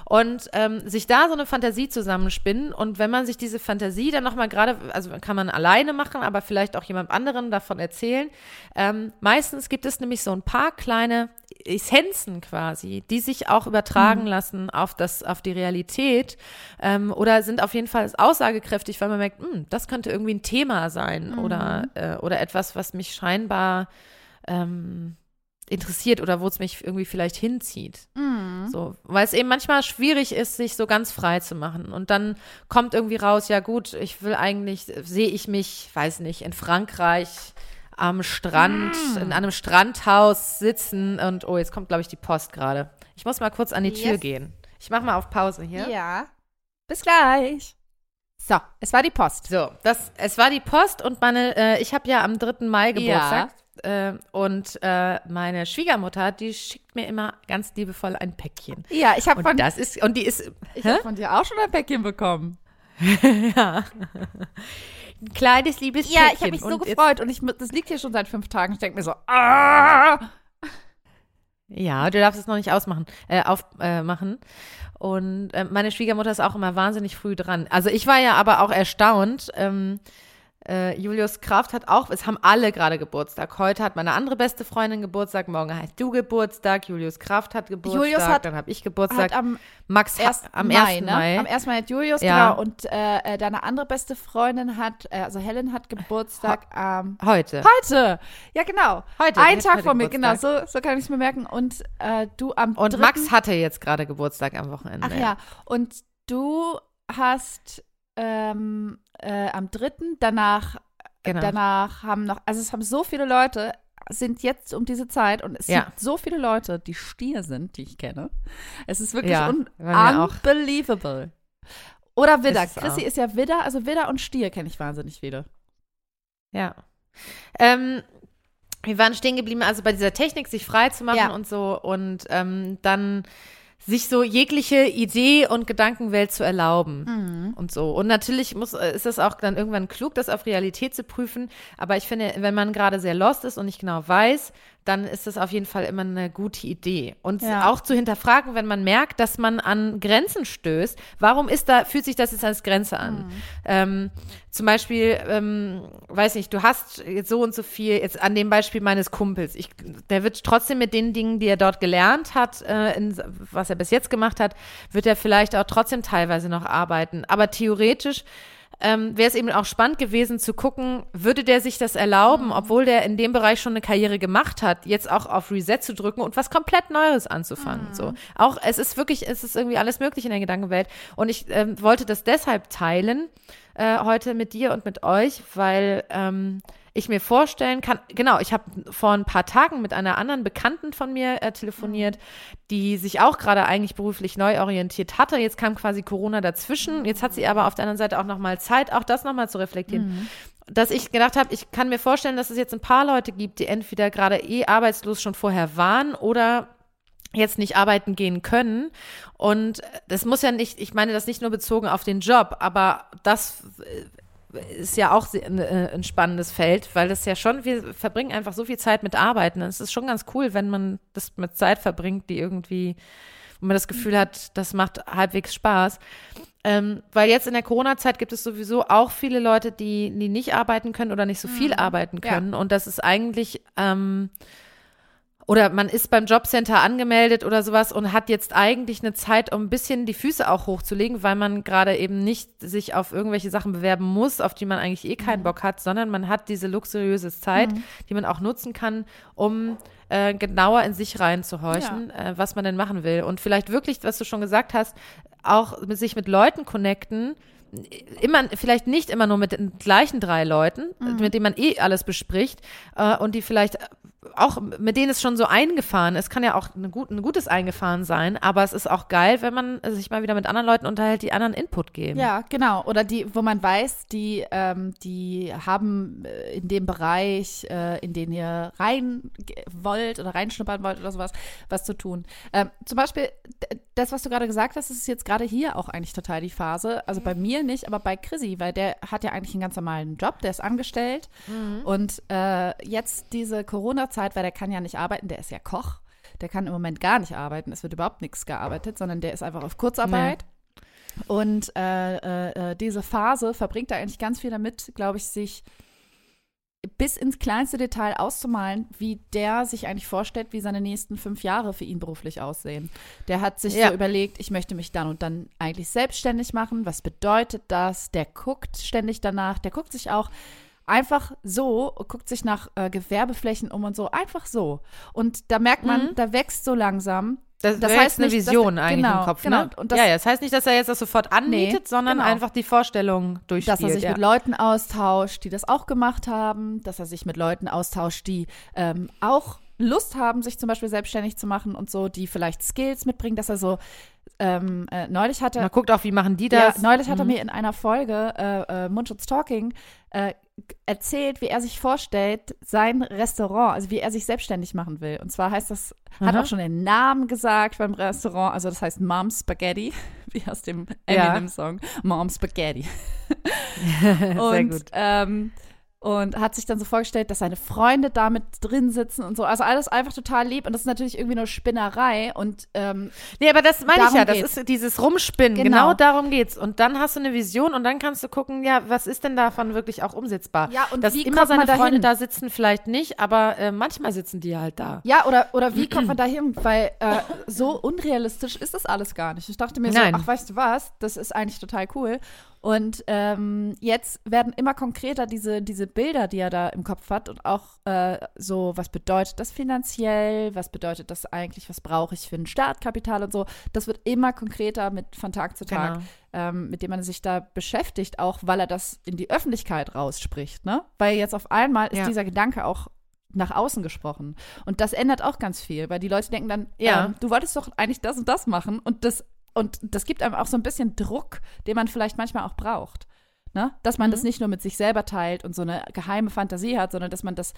und sich da so eine Fantasie zusammenspinnen und wenn man sich diese Fantasie dann nochmal gerade, also kann man alleine machen, aber vielleicht auch jemand anderen davon erzählen. Meistens gibt es nämlich so ein paar kleine Essenzen quasi, die sich auch übertragen lassen auf die Realität oder sind auf jeden Fall aussagekräftig, weil man merkt, das könnte irgendwie ein Thema sein oder etwas, was mich scheinbar interessiert oder wo es mich irgendwie vielleicht hinzieht. So, weil es eben manchmal schwierig ist, sich so ganz frei zu machen. Und dann kommt irgendwie raus, ja gut, sehe ich mich, weiß nicht, in Frankreich am Strand, in einem Strandhaus sitzen und, jetzt kommt, glaube ich, die Post gerade. Ich muss mal kurz an die Tür gehen. Ich mache mal auf Pause hier. Ja, bis gleich. So, es war die Post. So, es war die Post und ich habe ja am 3. Mai Geburtstag. Und meine Schwiegermutter, die schickt mir immer ganz liebevoll ein Päckchen. Ja, ich habe hab von dir auch schon ein Päckchen bekommen. Ja. Ein kleines, liebes Päckchen. Ja, ich habe mich so gefreut und das liegt hier schon seit 5 Tagen. Ich denke mir so, ah! Ja, du darfst es noch nicht aufmachen. Und meine Schwiegermutter ist auch immer wahnsinnig früh dran. Also ich war ja aber auch erstaunt, Julius Kraft hat auch, es haben alle gerade Geburtstag. Heute hat meine andere beste Freundin Geburtstag, morgen hast du Geburtstag, Julius Kraft hat Geburtstag, dann habe ich Geburtstag. Max am 1. Mai. Am 1. Mai hat Julius, genau. Und deine andere beste Freundin also Helen hat Geburtstag heute. Heute! Ja, genau. Heute. Ein Tag vor mir, genau. So kann ich es mir merken. Und du am 3. Und Max hatte jetzt gerade Geburtstag am Wochenende. Ach ja. Und du hast am 3. Danach haben es haben so viele Leute, sind jetzt um diese Zeit und es sind so viele Leute, die Stier sind, die ich kenne. Es ist wirklich unbelievable. Oder Widder. Chrissy ist ja Widder, also Widder und Stier kenne ich wahnsinnig viele. Ja. Wir waren stehen geblieben, also bei dieser Technik, sich frei zu machen und so und dann sich so jegliche Idee und Gedankenwelt zu erlauben und so. Und natürlich ist es auch dann irgendwann klug, das auf Realität zu prüfen. Aber ich finde, wenn man gerade sehr lost ist und nicht genau weiß, dann ist das auf jeden Fall immer eine gute Idee. Und auch zu hinterfragen, wenn man merkt, dass man an Grenzen stößt, warum fühlt sich das jetzt als Grenze an? Zum Beispiel, weiß nicht, du hast jetzt so und so viel, jetzt an dem Beispiel meines Kumpels, der wird trotzdem mit den Dingen, die er dort gelernt hat, was er bis jetzt gemacht hat, wird er vielleicht auch trotzdem teilweise noch arbeiten. Aber theoretisch wäre es eben auch spannend gewesen zu gucken, würde der sich das erlauben, obwohl der in dem Bereich schon eine Karriere gemacht hat, jetzt auch auf Reset zu drücken und was komplett Neues anzufangen. So. Auch es ist irgendwie alles möglich in der Gedankenwelt. Und ich wollte das deshalb teilen, heute mit dir und mit euch, weil ich mir vorstellen kann, genau, ich habe vor ein paar Tagen mit einer anderen Bekannten von mir telefoniert, die sich auch gerade eigentlich beruflich neu orientiert hatte. Jetzt kam quasi Corona dazwischen. Jetzt hat sie aber auf der anderen Seite auch nochmal Zeit, auch das nochmal zu reflektieren. Dass ich gedacht habe, ich kann mir vorstellen, dass es jetzt ein paar Leute gibt, die entweder gerade arbeitslos schon vorher waren oder jetzt nicht arbeiten gehen können. Und das muss ja nicht, ich meine das nicht nur bezogen auf den Job, aber das ist ja auch ein spannendes Feld, weil das ja schon, wir verbringen einfach so viel Zeit mit Arbeiten. Es ist schon ganz cool, wenn man das mit Zeit verbringt, die irgendwie, wo man das Gefühl hat, das macht halbwegs Spaß. Weil jetzt in der Corona-Zeit gibt es sowieso auch viele Leute, die nicht arbeiten können oder nicht so viel arbeiten können. Ja. Und das ist eigentlich oder man ist beim Jobcenter angemeldet oder sowas und hat jetzt eigentlich eine Zeit, um ein bisschen die Füße auch hochzulegen, weil man gerade eben nicht sich auf irgendwelche Sachen bewerben muss, auf die man eigentlich keinen Bock hat, sondern man hat diese luxuriöse Zeit, die man auch nutzen kann, um genauer in sich reinzuhorchen, was man denn machen will. Und vielleicht wirklich, was du schon gesagt hast, auch sich mit Leuten connecten, vielleicht nicht immer nur mit den gleichen 3 Leuten, mit denen man alles bespricht und die vielleicht auch, mit denen es schon so eingefahren ist, kann ja auch ein gutes eingefahren sein, aber es ist auch geil, wenn man sich mal wieder mit anderen Leuten unterhält, die anderen Input geben. Ja, genau. Oder wo man weiß, die haben in dem Bereich, in den ihr rein wollt oder reinschnuppern wollt oder sowas, was zu tun. Zum Beispiel, das, was du gerade gesagt hast, ist jetzt gerade hier auch eigentlich total die Phase. Also bei mir nicht, aber bei Chrissy, weil der hat ja eigentlich einen ganz normalen Job, der ist angestellt und jetzt diese Corona-Zeit, weil der kann ja nicht arbeiten, der ist ja Koch. der kann im Moment gar nicht arbeiten. Es wird überhaupt nichts gearbeitet, sondern der ist einfach auf Kurzarbeit. Und diese Phase verbringt er eigentlich ganz viel damit, glaube ich, sich bis ins kleinste Detail auszumalen, wie der sich eigentlich vorstellt, wie seine nächsten 5 Jahre für ihn beruflich aussehen. Der hat sich so überlegt, ich möchte mich dann und dann eigentlich selbstständig machen. Was bedeutet das? Der guckt ständig danach. Der guckt sich auch einfach so, guckt sich nach Gewerbeflächen um und so, einfach so. Und da merkt man, da wächst so langsam. Das heißt eine Vision eigentlich im Kopf, genau. ne? Und das heißt nicht, dass er jetzt das sofort anmietet, sondern einfach die Vorstellung durchspielt. Dass er sich mit Leuten austauscht, die das auch gemacht haben, dass er sich mit Leuten austauscht, die auch Lust haben, sich zum Beispiel selbstständig zu machen und so, die vielleicht Skills mitbringen, dass er so neulich hatte. Man guckt auch, wie machen die das? Ja, neulich hat er mir in einer Folge Mundschutz Talking erzählt, wie er sich vorstellt, sein Restaurant, also wie er sich selbstständig machen will. Und zwar heißt das, hat auch schon den Namen gesagt beim Restaurant, also das heißt Mom's Spaghetti, wie aus dem Eminem-Song, Mom's Spaghetti. Sehr gut. Und hat sich dann so vorgestellt, dass seine Freunde da mit drin sitzen und so. Also alles einfach total lieb. Und das ist natürlich irgendwie nur Spinnerei. Und nee, aber das meine ich ja. Das ist dieses Rumspinnen. Genau darum geht's. Und dann hast du eine Vision und dann kannst du gucken, ja, was ist denn davon wirklich auch umsetzbar? Ja, und dass wie immer kommt man seine Freunde dahin? da sitzen, vielleicht nicht, aber manchmal sitzen die halt da. Ja, oder wie kommt man da hin? Weil so unrealistisch ist das alles gar nicht. Ich dachte mir so, ach, weißt du was? Das ist eigentlich total cool. Und jetzt werden immer konkreter diese Bilder, die er da im Kopf hat und auch so, was bedeutet das finanziell, was bedeutet das eigentlich, was brauche ich für ein Startkapital und so. Das wird immer konkreter von Tag zu Tag, mit dem man sich da beschäftigt, auch weil er das in die Öffentlichkeit rausspricht, ne? Weil jetzt auf einmal ist dieser Gedanke auch nach außen gesprochen. Und das ändert auch ganz viel, weil die Leute denken dann, du wolltest doch eigentlich das und das machen und das gibt einem auch so ein bisschen Druck, den man vielleicht manchmal auch braucht. Ne? Dass man das nicht nur mit sich selber teilt und so eine geheime Fantasie hat, sondern dass man das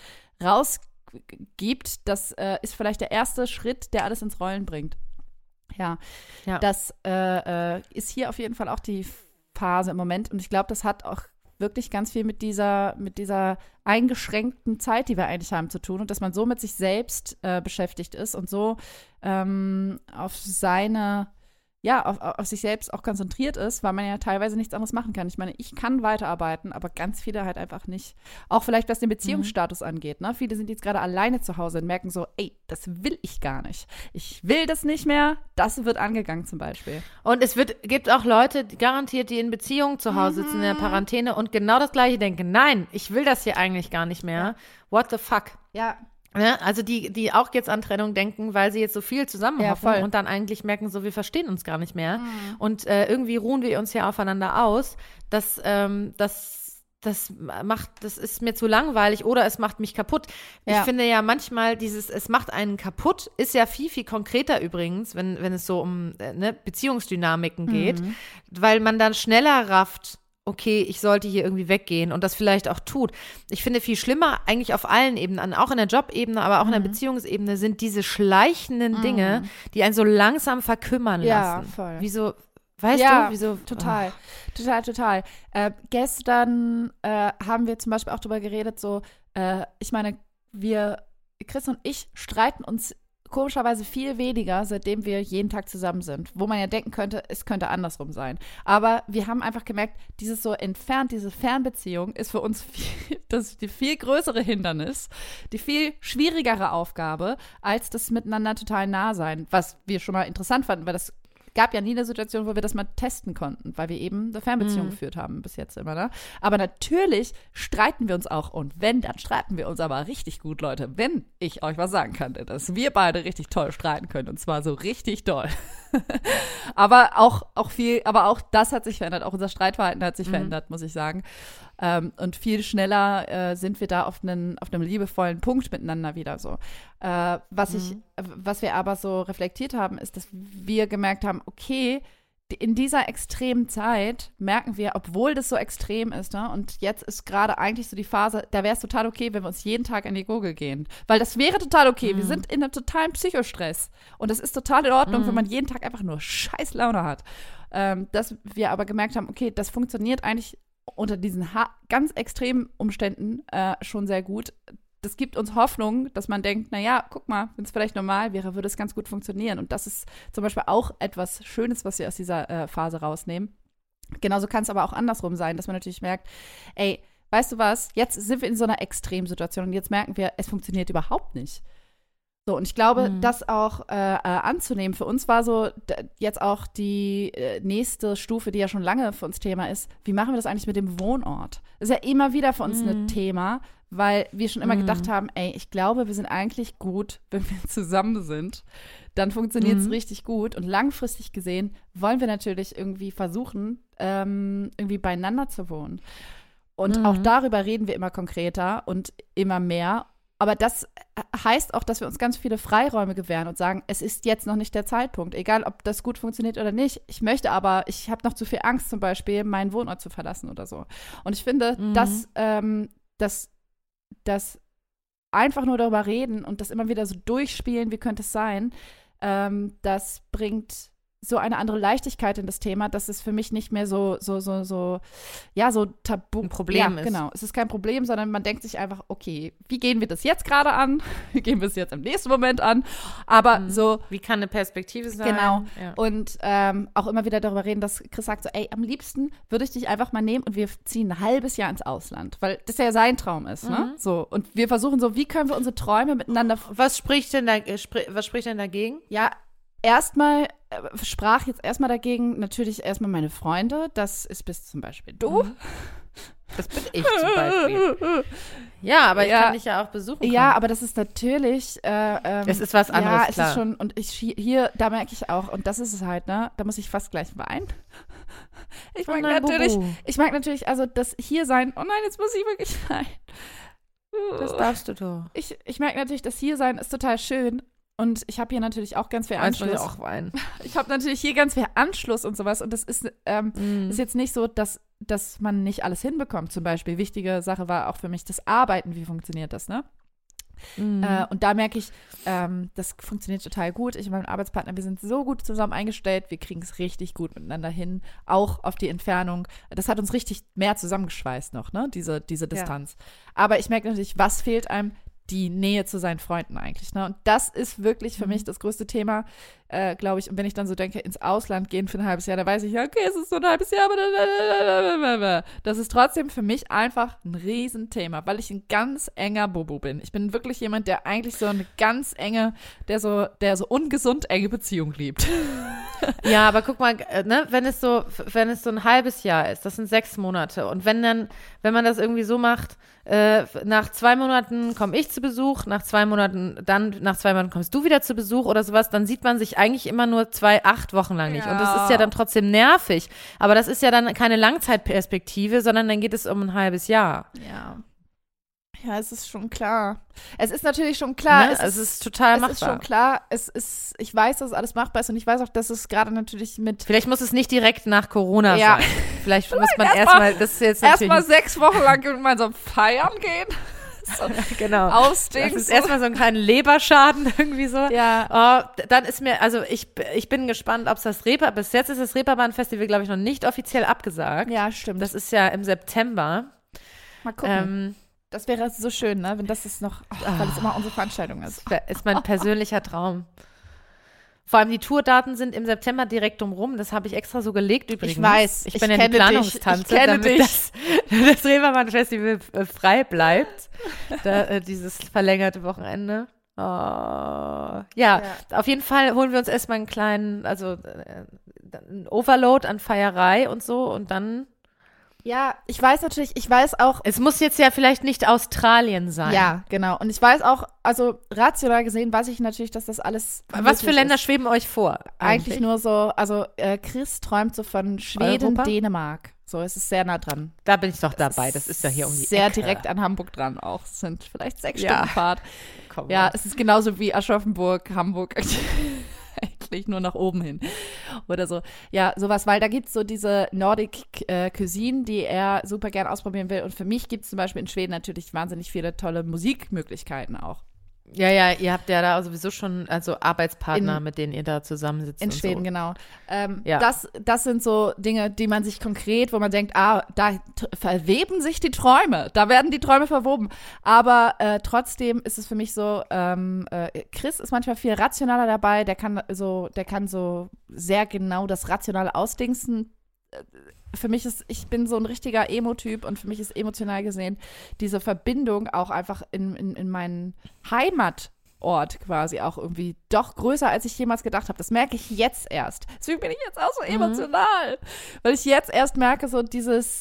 rausgibt. Das ist vielleicht der erste Schritt, der alles ins Rollen bringt. Ja. Das ist hier auf jeden Fall auch die Phase im Moment. Und ich glaube, das hat auch wirklich ganz viel mit dieser eingeschränkten Zeit, die wir eigentlich haben, zu tun. Und dass man so mit sich selbst beschäftigt ist und so auf seine auf sich selbst auch konzentriert ist, weil man ja teilweise nichts anderes machen kann. Ich meine, ich kann weiterarbeiten, aber ganz viele halt einfach nicht. Auch vielleicht, was den Beziehungsstatus angeht. Ne? Viele sind jetzt gerade alleine zu Hause und merken so, ey, das will ich gar nicht. Ich will das nicht mehr. Das wird angegangen zum Beispiel. Und es gibt auch Leute, die garantiert, die in Beziehungen zu Hause sitzen, in der Quarantäne und genau das Gleiche denken. Nein, ich will das hier eigentlich gar nicht mehr. What the fuck? Ja. Ja, also die auch jetzt an Trennung denken, weil sie jetzt so viel zusammenhocken und dann eigentlich merken, so wir verstehen uns gar nicht mehr. Und irgendwie ruhen wir uns ja aufeinander aus. Das ist mir zu langweilig oder es macht mich kaputt. Ich finde ja manchmal es macht einen kaputt, ist ja viel, viel konkreter übrigens, wenn es so um Beziehungsdynamiken geht, weil man dann schneller rafft, okay, ich sollte hier irgendwie weggehen und das vielleicht auch tut. Ich finde viel schlimmer eigentlich auf allen Ebenen, auch in der Jobebene, aber auch in der Beziehungsebene, sind diese schleichenden Dinge, die einen so langsam verkümmern lassen. Ja, voll. Wieso, weißt du, wieso? Total. Total. Gestern haben wir zum Beispiel auch drüber geredet, so, ich meine, Chris und ich streiten uns komischerweise viel weniger, seitdem wir jeden Tag zusammen sind. Wo man ja denken könnte, es könnte andersrum sein. Aber wir haben einfach gemerkt, diese Fernbeziehung ist für uns die viel größere Hindernis, die viel schwierigere Aufgabe, als das miteinander total nah sein. Was wir schon mal interessant fanden, weil das gab ja nie eine Situation, wo wir das mal testen konnten, weil wir eben eine Fernbeziehung geführt haben bis jetzt immer, ne? Aber natürlich streiten wir uns auch und wenn, dann streiten wir uns aber richtig gut, Leute. Wenn ich euch was sagen kann, dass wir beide richtig toll streiten können und zwar so richtig doll. aber auch das hat sich verändert, auch unser Streitverhalten hat sich verändert, muss ich sagen. Und viel schneller sind wir da auf einem liebevollen Punkt miteinander wieder so. Was wir aber so reflektiert haben, ist, dass wir gemerkt haben, okay, in dieser extremen Zeit merken wir, obwohl das so extrem ist, ne, und jetzt ist gerade eigentlich so die Phase, da wäre es total okay, wenn wir uns jeden Tag in die Gurgel gehen. Weil das wäre total okay. Wir sind in einem totalen Psychostress. Und das ist total in Ordnung, wenn man jeden Tag einfach nur scheiß Laune hat. Dass wir aber gemerkt haben, okay, das funktioniert eigentlich unter diesen ganz extremen Umständen schon sehr gut. das gibt uns Hoffnung, dass man denkt, naja, guck mal, wenn es vielleicht normal wäre, würde es ganz gut funktionieren. Und das ist zum Beispiel auch etwas Schönes, was wir aus dieser Phase rausnehmen. Genauso kann es aber auch andersrum sein, dass man natürlich merkt, ey, weißt du was, jetzt sind wir in so einer Extremsituation und jetzt merken wir, es funktioniert überhaupt nicht. So, und ich glaube, das auch anzunehmen, für uns war so jetzt auch die nächste Stufe, die ja schon lange für uns Thema ist, wie machen wir das eigentlich mit dem Wohnort? Das ist ja immer wieder für uns ein Thema, weil wir schon immer gedacht haben, ey, ich glaube, wir sind eigentlich gut, wenn wir zusammen sind. Dann funktioniert es richtig gut. Und langfristig gesehen wollen wir natürlich irgendwie versuchen, irgendwie beieinander zu wohnen. Und auch darüber reden wir immer konkreter und immer mehr. Aber das heißt auch, dass wir uns ganz viele Freiräume gewähren und sagen, es ist jetzt noch nicht der Zeitpunkt, egal ob das gut funktioniert oder nicht. Ich habe noch zu viel Angst zum Beispiel, meinen Wohnort zu verlassen oder so. Und ich finde, dass einfach nur darüber reden und das immer wieder so durchspielen, wie könnte es sein, das bringt so eine andere Leichtigkeit in das Thema, dass es für mich nicht mehr so tabu ein Problem ist. Genau, es ist kein Problem, sondern man denkt sich einfach, okay, wie gehen wir das jetzt gerade an? Wie gehen wir es jetzt im nächsten Moment an? Aber so. Wie kann eine Perspektive sein? Genau. Ja. Und auch immer wieder darüber reden, dass Chris sagt so, ey, am liebsten würde ich dich einfach mal nehmen und wir ziehen ein halbes Jahr ins Ausland, weil das ja sein Traum ist, ne? So. Und wir versuchen so, wie können wir unsere Träume miteinander. Was spricht denn dagegen? Ja, erstmal sprach jetzt erstmal dagegen natürlich erstmal meine Freunde. Das ist bis zum Beispiel du. Das bin ich zum Beispiel. Ja, aber ich kann dich ja auch besuchen. Ja, aber das ist natürlich. Es ist was anderes, ja, es ist schon. Und da merke ich auch, und das ist es halt, ne? Da muss ich fast gleich weinen. Ich mag natürlich, also das Hier-Sein. Oh nein, jetzt muss ich wirklich weinen. Das darfst du doch. Ich merke natürlich, das Hier-Sein ist total schön. Und ich habe hier natürlich auch ganz viel Anschluss. Ich auch weinen. Ich habe natürlich hier ganz viel Anschluss und sowas. Und das ist jetzt nicht so, dass man nicht alles hinbekommt. Zum Beispiel, wichtige Sache war auch für mich das Arbeiten. Wie funktioniert das, ne? Und da merke ich, das funktioniert total gut. Ich und mein Arbeitspartner, wir sind so gut zusammen eingestellt. Wir kriegen es richtig gut miteinander hin. Auch auf die Entfernung. Das hat uns richtig mehr zusammengeschweißt noch, ne? Diese Distanz. Ja. Aber ich merke natürlich, was fehlt einem? Die Nähe zu seinen Freunden eigentlich, ne? Und das ist wirklich für mich das größte Thema, glaube ich. Und wenn ich dann so denke, ins Ausland gehen für ein halbes Jahr, da weiß ich, okay, es ist so ein halbes Jahr, aber das ist trotzdem für mich einfach ein Riesenthema, weil ich ein ganz enger Bobo bin. Ich bin wirklich jemand, der eigentlich so eine ganz enge, der so ungesund enge Beziehung liebt. Ja, aber guck mal, ne, wenn es so ein halbes Jahr ist, das sind 6 Monate. Und wenn man das irgendwie so macht, nach 2 Monaten komme ich zu Besuch, nach 2 Monaten kommst du wieder zu Besuch oder sowas, dann sieht man sich eigentlich immer nur 8 Wochen lang nicht. Ja. Und das ist ja dann trotzdem nervig. Aber das ist ja dann keine Langzeitperspektive, sondern dann geht es um ein halbes Jahr. Ja. Ja, es ist schon klar. Es ist natürlich schon klar. Ne? Es ist total machbar. Es ist schon klar. Ich weiß, dass es alles machbar ist und ich weiß auch, dass es gerade natürlich Vielleicht muss es nicht direkt nach Corona sein. Vielleicht muss man erstmal, das ist jetzt natürlich. Erstmal 6 Wochen lang gemeinsam feiern gehen. So, genau. Ausdingen. Das ist erstmal so einen kleinen Leberschaden irgendwie so. Ja. Dann ist mir, also ich bin gespannt, ob es bis jetzt ist das Reeperbahn-Festival, glaube ich, noch nicht offiziell abgesagt. Ja, stimmt. Das ist ja im September. Mal gucken. Das wäre so schön, ne? Wenn das ist noch, weil es immer unsere Veranstaltung ist. Das ist mein persönlicher Traum. Vor allem die Tourdaten sind im September direkt drumrum. Das habe ich extra so gelegt übrigens. Ich weiß. Ich bin ja die Planungstante, damit das Reeperbahn-Festival frei bleibt. Dieses verlängerte Wochenende. Oh. Ja, auf jeden Fall holen wir uns erstmal einen kleinen, einen Overload an Feierei und so und dann. Ja, ich weiß auch. Es muss jetzt ja vielleicht nicht Australien sein. Ja, genau. Und ich weiß auch, also rational gesehen weiß ich natürlich, dass das alles. Was für Länder schweben euch vor? Eigentlich nur so, also Chris träumt so von Schweden, Europa? Dänemark. So, es ist sehr nah dran. Da bin ich doch dabei. Das ist ja hier um die sehr Ecke. Direkt an Hamburg dran auch. Es sind vielleicht 6 Stunden Fahrt. Komm, ja, es ist genauso wie Aschaffenburg, Hamburg. Eigentlich nur nach oben hin oder so. Ja, sowas, weil da gibt es so diese Nordic Cuisine, die er super gern ausprobieren will. Und für mich gibt es zum Beispiel in Schweden natürlich wahnsinnig viele tolle Musikmöglichkeiten auch. Ja, ihr habt ja da sowieso schon Arbeitspartner, mit denen ihr da zusammensitzt. In Schweden, so. genau. Ja. Das sind so Dinge, die man sich konkret, wo man denkt, da verweben sich die Träume, da werden die Träume verwoben. Aber trotzdem ist es für mich so, Chris ist manchmal viel rationaler dabei, der kann so sehr genau das Rationale ausdingsen. Für mich ich bin so ein richtiger Emo-Typ und für mich ist emotional gesehen diese Verbindung auch einfach in meinen Heimatort quasi auch irgendwie doch größer, als ich jemals gedacht habe. Das merke ich jetzt erst. Deswegen bin ich jetzt auch so emotional, weil ich jetzt erst merke, so dieses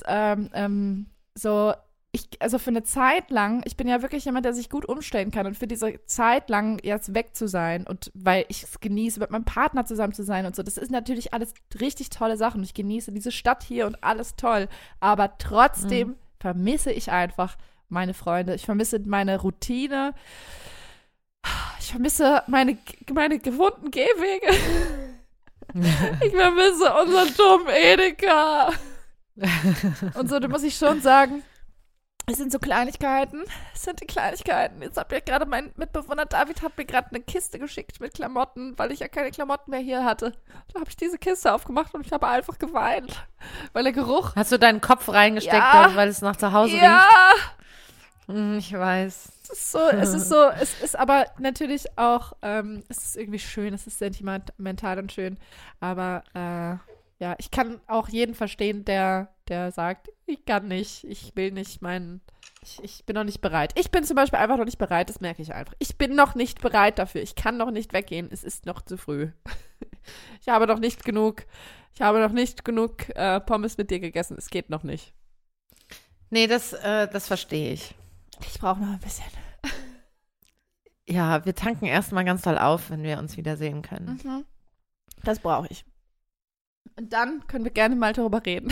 für eine Zeit lang, ich bin ja wirklich jemand, der sich gut umstellen kann und für diese Zeit lang jetzt weg zu sein und weil ich es genieße, mit meinem Partner zusammen zu sein und so, das ist natürlich alles richtig tolle Sachen. Ich genieße diese Stadt hier und alles toll, aber trotzdem vermisse ich einfach meine Freunde. Ich vermisse meine Routine. Ich vermisse meine gewohnten Gehwege. Ich vermisse unseren dummen Edeka. Und so, da muss ich schon sagen, es sind so Kleinigkeiten. Es sind die Kleinigkeiten. Jetzt hat mir gerade mein Mitbewohner David mir gerade eine Kiste geschickt mit Klamotten, weil ich ja keine Klamotten mehr hier hatte. Da habe ich diese Kiste aufgemacht und ich habe einfach geweint, weil der Geruch. Hast du deinen Kopf reingesteckt, weil es nach zu Hause riecht? Ja. Ich weiß. Es ist aber natürlich auch, es ist irgendwie schön, es ist sentimental und schön, aber ja, ich kann auch jeden verstehen, der sagt, ich kann nicht, ich will nicht ich bin noch nicht bereit. Ich bin zum Beispiel einfach noch nicht bereit, das merke ich einfach. Ich bin noch nicht bereit dafür, ich kann noch nicht weggehen, es ist noch zu früh. Ich habe noch nicht genug Pommes mit dir gegessen, es geht noch nicht. Nee, das verstehe ich. Ich brauche noch ein bisschen. Ja, wir tanken erstmal ganz doll auf, wenn wir uns wiedersehen können. Mhm. Das brauche ich. Und dann können wir gerne mal darüber reden.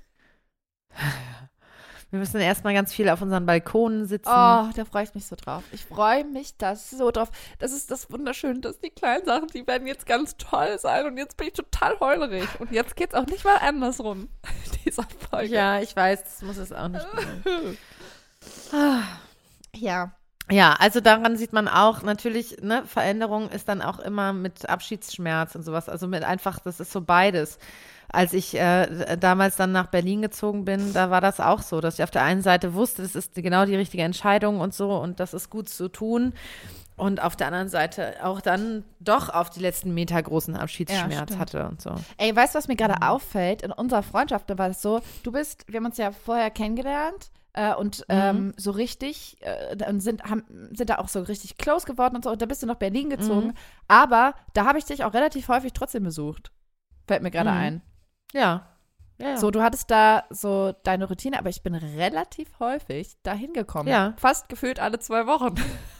Wir müssen erstmal ganz viel auf unseren Balkonen sitzen. Oh, da freue ich mich so drauf. Ich freue mich so drauf. Das ist das Wunderschöne, dass die kleinen Sachen, die werden jetzt ganz toll sein. Und jetzt bin ich total heulerig. Und jetzt geht's auch nicht mal andersrum, dieser Folge. Ja, ich weiß, das muss es auch nicht sein. Ja. Ja, also daran sieht man auch natürlich, ne, Veränderung ist dann auch immer mit Abschiedsschmerz und sowas. Also mit einfach, das ist so beides. Als ich damals dann nach Berlin gezogen bin, da war das auch so, dass ich auf der einen Seite wusste, das ist genau die richtige Entscheidung und so und das ist gut zu tun. Und auf der anderen Seite auch dann doch auf die letzten Meter großen Abschiedsschmerz hatte und so. Ey, weißt du, was mir gerade auffällt? In unserer Freundschaft, da war es so, wir haben uns ja vorher kennengelernt. Und so richtig und sind da auch so richtig close geworden und so. Und da bist du nach Berlin gezogen. Aber da habe ich dich auch relativ häufig trotzdem besucht. Fällt mir gerade ein. Ja. Ja. So, du hattest da so deine Routine, aber ich bin relativ häufig da hingekommen. Ja. Fast gefühlt alle 2 Wochen.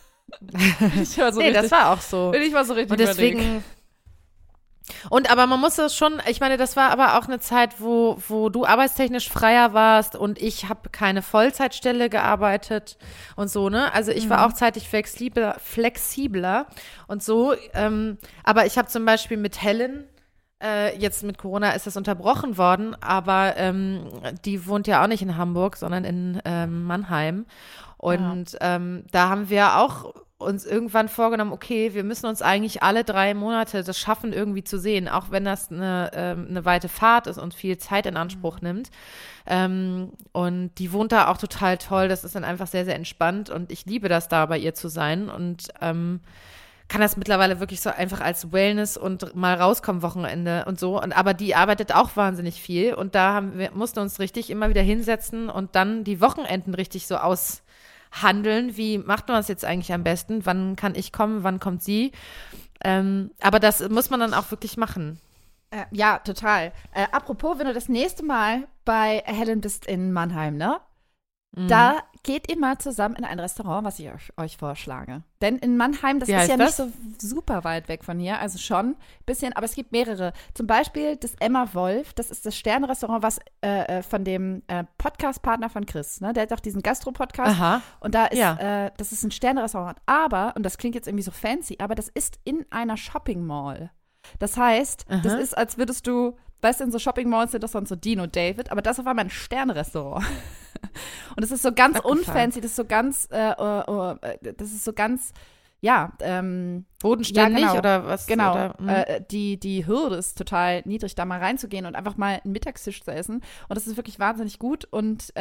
Das war auch so. Bin ich mal so richtig und deswegen. Aber man muss das schon, ich meine, das war aber auch eine Zeit, wo du arbeitstechnisch freier warst und ich habe keine Vollzeitstelle gearbeitet und so, ne? Also ich war auch zeitlich flexibler und so. Aber ich habe zum Beispiel mit Helen, jetzt mit Corona ist das unterbrochen worden, aber die wohnt ja auch nicht in Hamburg, sondern in Mannheim. Und da haben wir auch uns irgendwann vorgenommen, okay, wir müssen uns eigentlich alle 3 Monate das schaffen, irgendwie zu sehen, auch wenn das eine weite Fahrt ist und viel Zeit in Anspruch nimmt. Und die wohnt da auch total toll. Das ist dann einfach sehr, sehr entspannt und ich liebe das, da bei ihr zu sein und kann das mittlerweile wirklich so einfach als Wellness und mal rauskommen Wochenende und so. Aber die arbeitet auch wahnsinnig viel und da mussten uns richtig immer wieder hinsetzen und dann die Wochenenden richtig so aushandeln. Wie macht man das jetzt eigentlich am besten? Wann kann ich kommen? Wann kommt sie? Aber das muss man dann auch wirklich machen. Ja, total. Apropos, wenn du das nächste Mal bei Helen bist in Mannheim, ne? Da geht ihr mal zusammen in ein Restaurant, was ich euch vorschlage. Denn in Mannheim, das ist ja nicht so super weit weg von hier, also schon ein bisschen, aber es gibt mehrere. Zum Beispiel das Emma Wolf, das ist das Sternrestaurant, was von dem Podcast-Partner von Chris, ne? Der hat auch diesen Gastro-Podcast. Aha. Und da ist, das ist ein Sternrestaurant. Aber, und das klingt jetzt irgendwie so fancy, aber das ist in einer Shopping-Mall. Das heißt, das ist, als würdest du, weißt du, in so Shopping-Malls sind das sonst so Dean und David, aber das war mein Sternrestaurant. Und das ist so ganz unfancy, das ist so ganz, Bodenständig genau. oder was? Genau. Oder, Die Hürde ist total niedrig, da mal reinzugehen und einfach mal einen Mittagstisch zu essen. Und das ist wirklich wahnsinnig gut. Und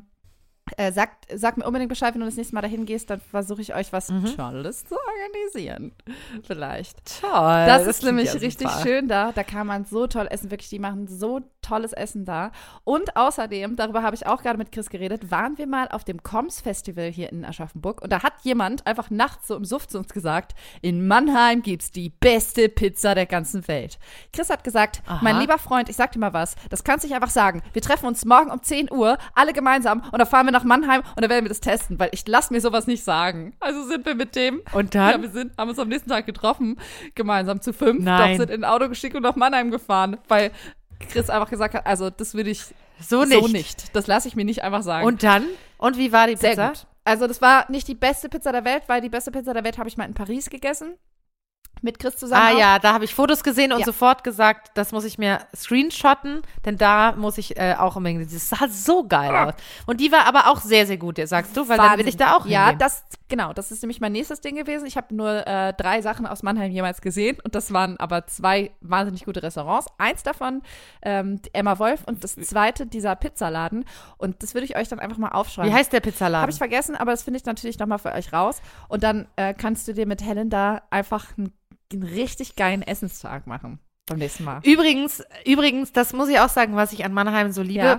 sag mir unbedingt Bescheid, wenn du das nächste Mal dahin gehst, dann versuche ich euch was Tolles zu organisieren. Vielleicht. Toll. Das ist nämlich ja richtig super. schön da. Da kann man so toll essen. Wirklich, die machen so tolles Essen da. Und außerdem, darüber habe ich auch gerade mit Chris geredet, waren wir mal auf dem Koms-Festival hier in Aschaffenburg. Und da hat jemand einfach nachts so im Suff zu uns gesagt, in Mannheim gibt's die beste Pizza der ganzen Welt. Chris hat gesagt, mein lieber Freund, ich sag dir mal was, das kannst du nicht einfach sagen. Wir treffen uns morgen um 10 Uhr, alle gemeinsam, und dann fahren wir nach Mannheim und dann werden wir das testen, weil ich lass mir sowas nicht sagen. Also sind wir mit dem. Und dann? Ja, haben uns am nächsten Tag getroffen, gemeinsam zu 5. Nein. Doch, sind in ein Auto geschickt und nach Mannheim gefahren, weil Chris einfach gesagt hat, also das würde ich So nicht. Das lasse ich mir nicht einfach sagen. Und dann? Und wie war die sehr Pizza? gut. Also das war nicht die beste Pizza der Welt, weil die beste Pizza der Welt habe ich mal in Paris gegessen. Mit Chris zusammen. Ja, da habe ich Fotos gesehen und Ja. sofort gesagt, das muss ich mir screenshotten, denn da muss ich auch unbedingt, das sah so geil aus. Und die war aber auch sehr, sehr gut, sagst du, weil dann will ich da auch Ja, hingehen. das ist nämlich mein nächstes Ding gewesen. Ich habe nur 3 Sachen aus Mannheim jemals gesehen und das waren aber 2 wahnsinnig gute Restaurants. Eins davon, Emma Wolf, und das zweite, dieser Pizzaladen. Und das würde ich euch dann einfach mal aufschreiben. Wie heißt der Pizzaladen? Habe ich vergessen, aber das finde ich natürlich nochmal für euch raus. Und dann kannst du dir mit Helen da einfach einen richtig geilen Essenstag machen beim nächsten Mal. Übrigens, das muss ich auch sagen, was ich an Mannheim so liebe,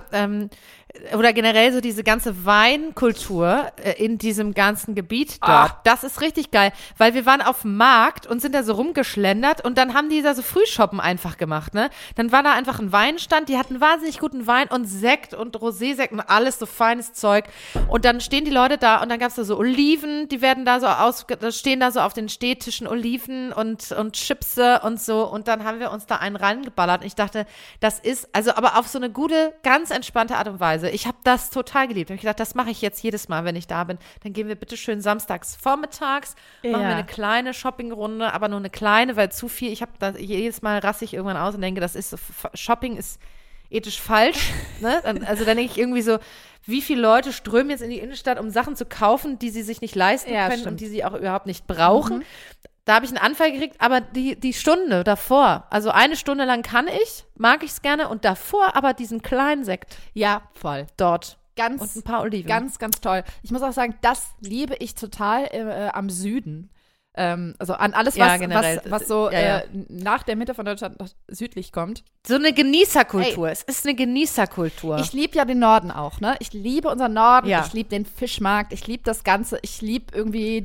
oder generell so diese ganze Weinkultur in diesem ganzen Gebiet dort, das ist richtig geil, weil wir waren auf dem Markt und sind da so rumgeschlendert und dann haben die da so Frühshoppen einfach gemacht, ne? Dann war da einfach ein Weinstand, die hatten wahnsinnig guten Wein und Sekt und Rosé-Sekt und alles so feines Zeug und dann stehen die Leute da und dann gab's da so Oliven, die werden da so stehen da so auf den Stehtischen Oliven und Chipse und so und dann haben wir uns da einen reingeballert und ich dachte, das ist, also aber auf so eine gute, ganz entspannte Art und Weise. Ich habe das total geliebt. Ich habe gedacht, das mache ich jetzt jedes Mal, wenn ich da bin. Dann gehen wir bitte schön samstags vormittags, machen wir eine kleine Shoppingrunde, aber nur eine kleine, weil zu viel, ich habe da jedes Mal raste ich irgendwann aus und denke, das ist so, Shopping ist ethisch falsch. Ne? Also dann denke ich irgendwie so, wie viele Leute strömen jetzt in die Innenstadt, um Sachen zu kaufen, die sie sich nicht leisten können stimmt. und die sie auch überhaupt nicht brauchen. Da habe ich einen Anfall gekriegt, aber die Stunde davor, also eine Stunde lang mag ich es gerne und davor aber diesen kleinen Sekt Ja, voll. dort Ganz, und ein paar Oliven. ganz, ganz toll. Ich muss auch sagen, das liebe ich total am Süden. Also an alles, Ja, generell. was so Ja. nach der Mitte von Deutschland noch südlich kommt. So eine Genießerkultur. Es ist eine Genießerkultur. Ich liebe ja den Norden auch, ne? Ich liebe unseren Norden, Ja. ich liebe den Fischmarkt, ich liebe das Ganze, ich liebe irgendwie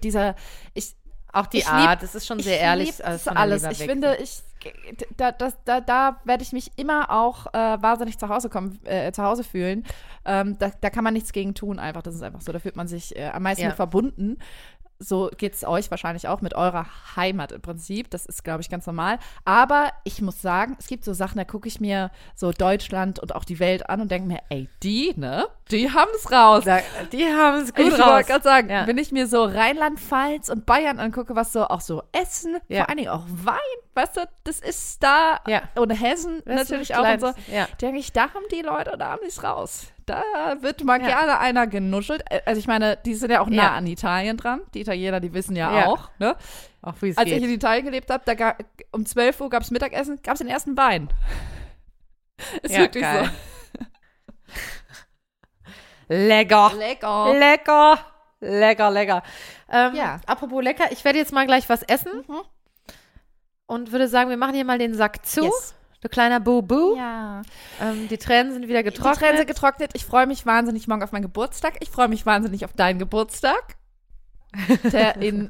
auch die ich Art, es ist schon sehr ehrlich. lieb das alles. Ich finde, da werde ich mich immer auch wahnsinnig zu Hause fühlen. Da kann man nichts gegen tun, einfach. Das ist einfach so. Da fühlt man sich am meisten mit verbunden. So geht es euch wahrscheinlich auch mit eurer Heimat im Prinzip. Das ist, glaube ich, ganz normal. Aber ich muss sagen, es gibt so Sachen, da gucke ich mir so Deutschland und auch die Welt an und denke mir, ey, die haben es raus. Die haben es gut Ich raus. wollte gerade sagen, Ja. wenn ich mir so Rheinland-Pfalz und Bayern angucke, was so auch so Essen, Ja. vor allen Dingen auch Wein, weißt du, das ist da, Ja. und Hessen Das ist natürlich ein auch und so, kleines- ja. denke ich, da haben die Leute, da haben die es raus. Da wird mal gerne einer genuschelt. Also ich meine, die sind ja auch nah Ja. an Italien dran. Die Italiener, die wissen ja Ja. auch, ne? Auch wie es Als ich in geht. Italien gelebt habe, um 12 Uhr gab es Mittagessen, gab es den ersten Wein. Ist Ja, wirklich geil. so. Lecker. Lecker. Ja. Apropos lecker, ich werde jetzt mal gleich was essen und würde sagen, wir machen hier mal den Sack zu. Yes. Du kleiner Bubu. Ja. Die Tränen sind wieder getrocknet. Die Tränen sind getrocknet. Ich freue mich wahnsinnig morgen auf meinen Geburtstag. Ich freue mich wahnsinnig auf deinen Geburtstag. Der in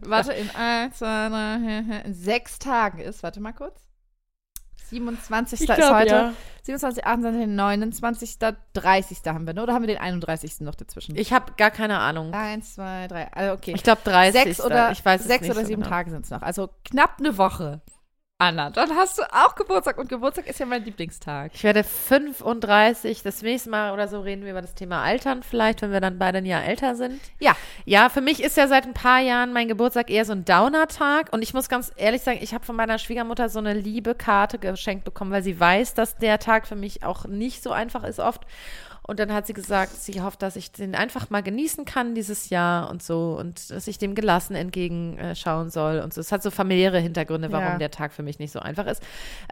6 Tagen ist. Warte mal kurz. 27. Ich ist glaub, heute. ja. 27, 28, 29, 30. haben wir, ne? Oder haben wir den 31. noch dazwischen? Ich habe gar keine Ahnung. 1, 2, 3. Also okay. Ich glaube 30. 6 oder, ich weiß es 6 nicht oder so 7 genau. Tage sind es noch. Also knapp eine Woche. Anna, dann hast du auch Geburtstag. Und Geburtstag ist ja mein Lieblingstag. Ich werde 35. Das nächste Mal oder so reden wir über das Thema Altern vielleicht, wenn wir dann beide ein Jahr älter sind. Ja. Ja, für mich ist ja seit ein paar Jahren mein Geburtstag eher so ein Downer-Tag. Und ich muss ganz ehrlich sagen, ich habe von meiner Schwiegermutter so eine liebe Karte geschenkt bekommen, weil sie weiß, dass der Tag für mich auch nicht so einfach ist oft. Und dann hat sie gesagt, sie hofft, dass ich den einfach mal genießen kann dieses Jahr und so und dass ich dem gelassen entgegenschauen soll und so. Es hat so familiäre Hintergründe, warum der Tag für mich nicht so einfach ist.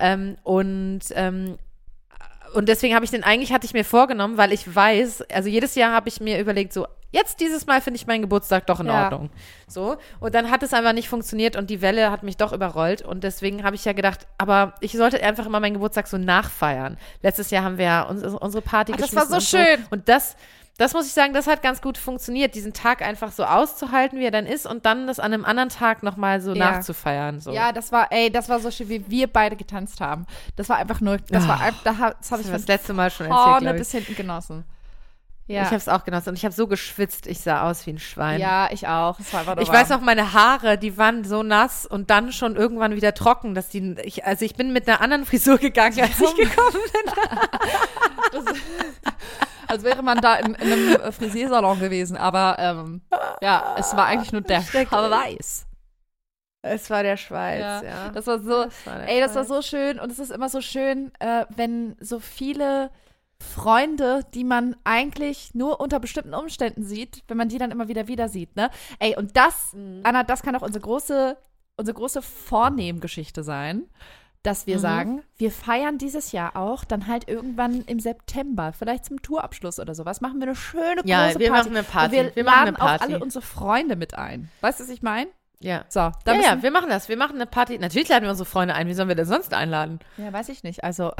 Und deswegen hatte ich mir vorgenommen, weil ich weiß, also jedes Jahr habe ich mir überlegt, so, jetzt dieses Mal finde ich meinen Geburtstag doch in Ordnung. So. Und dann hat es einfach nicht funktioniert und die Welle hat mich doch überrollt. Und deswegen habe ich ja gedacht, aber ich sollte einfach immer meinen Geburtstag so nachfeiern. Letztes Jahr haben wir ja unsere Party geschmissen. Das war so schön. Und das muss ich sagen, das hat ganz gut funktioniert, diesen Tag einfach so auszuhalten, wie er dann ist und dann das an einem anderen Tag nochmal so nachzufeiern. So. Ja, das war so schön, wie wir beide getanzt haben. Das war einfach nur, das habe ich das letzte Mal schon erzählt, vorne bis hinten genossen. Ja. Ich habe es auch genossen und ich habe so geschwitzt, ich sah aus wie ein Schwein. Ja, ich auch. Es war einfach ich weiß noch, meine Haare, die waren so nass und dann schon irgendwann wieder trocken, dass ich bin mit einer anderen Frisur gegangen, als ich gekommen bin. Als wäre man da in einem Frisiersalon gewesen, aber ja, es war eigentlich nur der Schweiß. Es war der Schweiß, ja. Das war so, das war so schön und es ist immer so schön, wenn so viele Freunde, die man eigentlich nur unter bestimmten Umständen sieht, wenn man die dann immer wieder sieht, ne? Ey, und das, Anna, das kann auch unsere große Vornehmgeschichte sein, dass wir sagen, wir feiern dieses Jahr auch dann halt irgendwann im September, vielleicht zum Tourabschluss oder sowas, machen wir eine schöne große Party. Ja, wir machen eine Party. Und wir laden auch alle unsere Freunde mit ein. Weißt du, was ich meine? Ja. So, wir machen das. Wir machen eine Party. Natürlich laden wir unsere Freunde ein. Wie sollen wir denn sonst einladen? Ja, weiß ich nicht. Also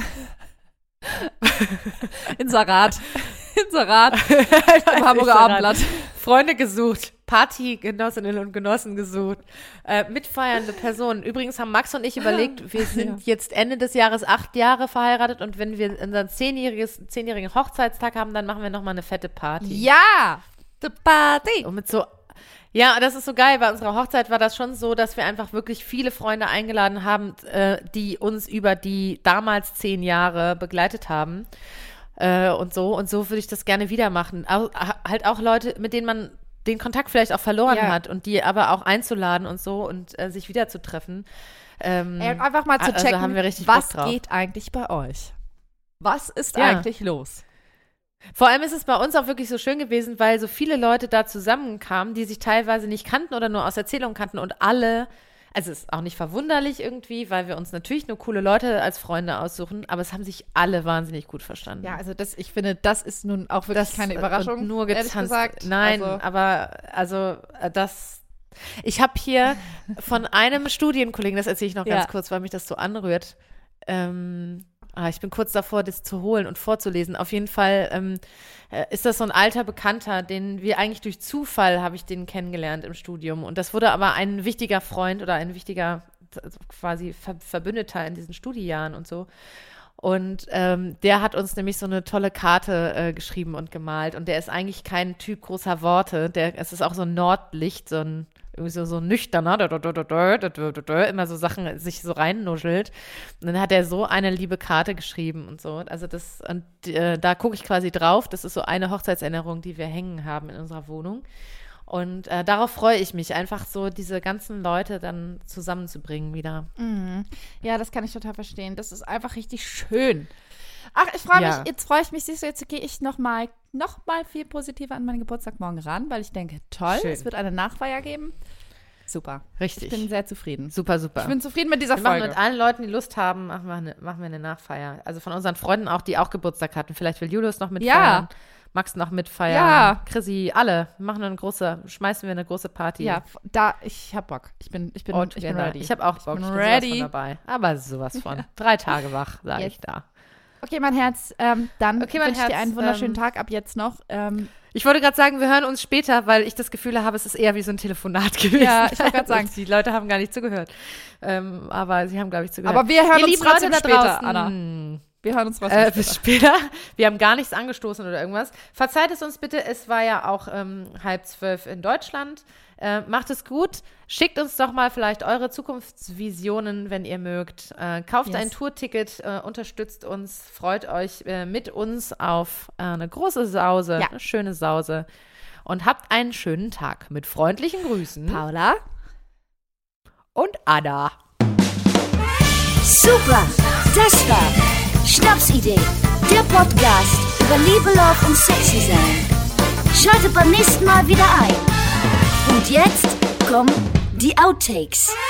Inserat im Hamburger Abendblatt. Freunde gesucht, Partygenossinnen und Genossen gesucht, mitfeiernde Personen. Übrigens haben Max und ich überlegt, wir sind jetzt Ende des Jahres 8 Jahre verheiratet und wenn wir unseren 10-jährigen Hochzeitstag haben, dann machen wir nochmal eine fette Party. Ja, the Party. Und mit so ja, das ist so geil. Bei unserer Hochzeit war das schon so, dass wir einfach wirklich viele Freunde eingeladen haben, die uns über die damals 10 Jahre begleitet haben. Und so würde ich das gerne wieder machen. Halt auch Leute, mit denen man den Kontakt vielleicht auch verloren hat und die aber auch einzuladen und so und sich wieder zu treffen. Einfach mal zu checken, haben wir richtig was Bock drauf. geht eigentlich bei euch? Was ist eigentlich los? Vor allem ist es bei uns auch wirklich so schön gewesen, weil so viele Leute da zusammenkamen, die sich teilweise nicht kannten oder nur aus Erzählungen kannten und alle, also es ist auch nicht verwunderlich irgendwie, weil wir uns natürlich nur coole Leute als Freunde aussuchen, aber es haben sich alle wahnsinnig gut verstanden. Ja, also ich finde, das ist nun auch wirklich keine Überraschung, nur ehrlich gesagt. Nein, ich habe hier von einem Studienkollegen, das erzähle ich noch ganz kurz, weil mich das so anrührt, ich bin kurz davor, das zu holen und vorzulesen. Auf jeden Fall ist das so ein alter Bekannter, den wir eigentlich durch Zufall habe ich den kennengelernt im Studium. Und das wurde aber ein wichtiger Freund oder ein wichtiger quasi Verbündeter in diesen Studiejahren und so. Und der hat uns nämlich so eine tolle Karte geschrieben und gemalt. Und der ist eigentlich kein Typ großer Worte. Es ist auch so ein Nordlicht, so ein irgendwie so nüchterner, immer so Sachen sich so reinnuschelt. Und dann hat er so eine liebe Karte geschrieben und so. Also da gucke ich quasi drauf. Das ist so eine Hochzeitserinnerung, die wir hängen haben in unserer Wohnung. Und darauf freue ich mich, einfach so diese ganzen Leute dann zusammenzubringen wieder. Mhm. Ja, das kann ich total verstehen. Das ist einfach richtig schön. Ach, ich freue mich, jetzt freue ich mich, siehst du, jetzt gehe ich noch mal viel positiver an meinen Geburtstag morgen ran, weil ich denke, toll, es wird eine Nachfeier geben. Super. Richtig. Ich bin sehr zufrieden. Super. Ich bin zufrieden mit dieser wir Folge. Machen mit allen Leuten, die Lust haben, machen wir eine Nachfeier. Also von unseren Freunden auch, die auch Geburtstag hatten. Vielleicht will Julius noch mitfeiern. Ja. Max noch mitfeiern. Ja. Chrissy, alle. Schmeißen wir eine große Party. Ja, ich hab Bock. Ich bin ready. Ich habe auch Bock. Ich bin ready. Sowas von dabei. Aber sowas von. 3 Tage wach, sage ich da. Okay, mein Herz, dann wünsche ich dir einen wunderschönen Tag ab jetzt noch. Ich wollte gerade sagen, wir hören uns später, weil ich das Gefühl habe, es ist eher wie so ein Telefonat gewesen. Ja, ich wollte gerade sagen. Die Leute haben gar nicht zugehört. Aber sie haben, glaube ich, zugehört. Aber wir hören uns trotzdem später, draußen, Anna. Wir hören uns trotzdem später. Wir haben gar nichts angestoßen oder irgendwas. Verzeiht es uns bitte, es war ja auch 11:30 in Deutschland. Macht es gut. Schickt uns doch mal vielleicht eure Zukunftsvisionen, wenn ihr mögt. Kauft ein Tourticket, unterstützt uns, freut euch mit uns auf eine große Sause, eine schöne Sause. Und habt einen schönen Tag. Mit freundlichen Grüßen. Paula und Anna. Super, das war Schnapsidee, der Podcast über Liebe, Love und Sexy sein. Schaltet beim nächsten Mal wieder ein. Und jetzt kommen die Outtakes.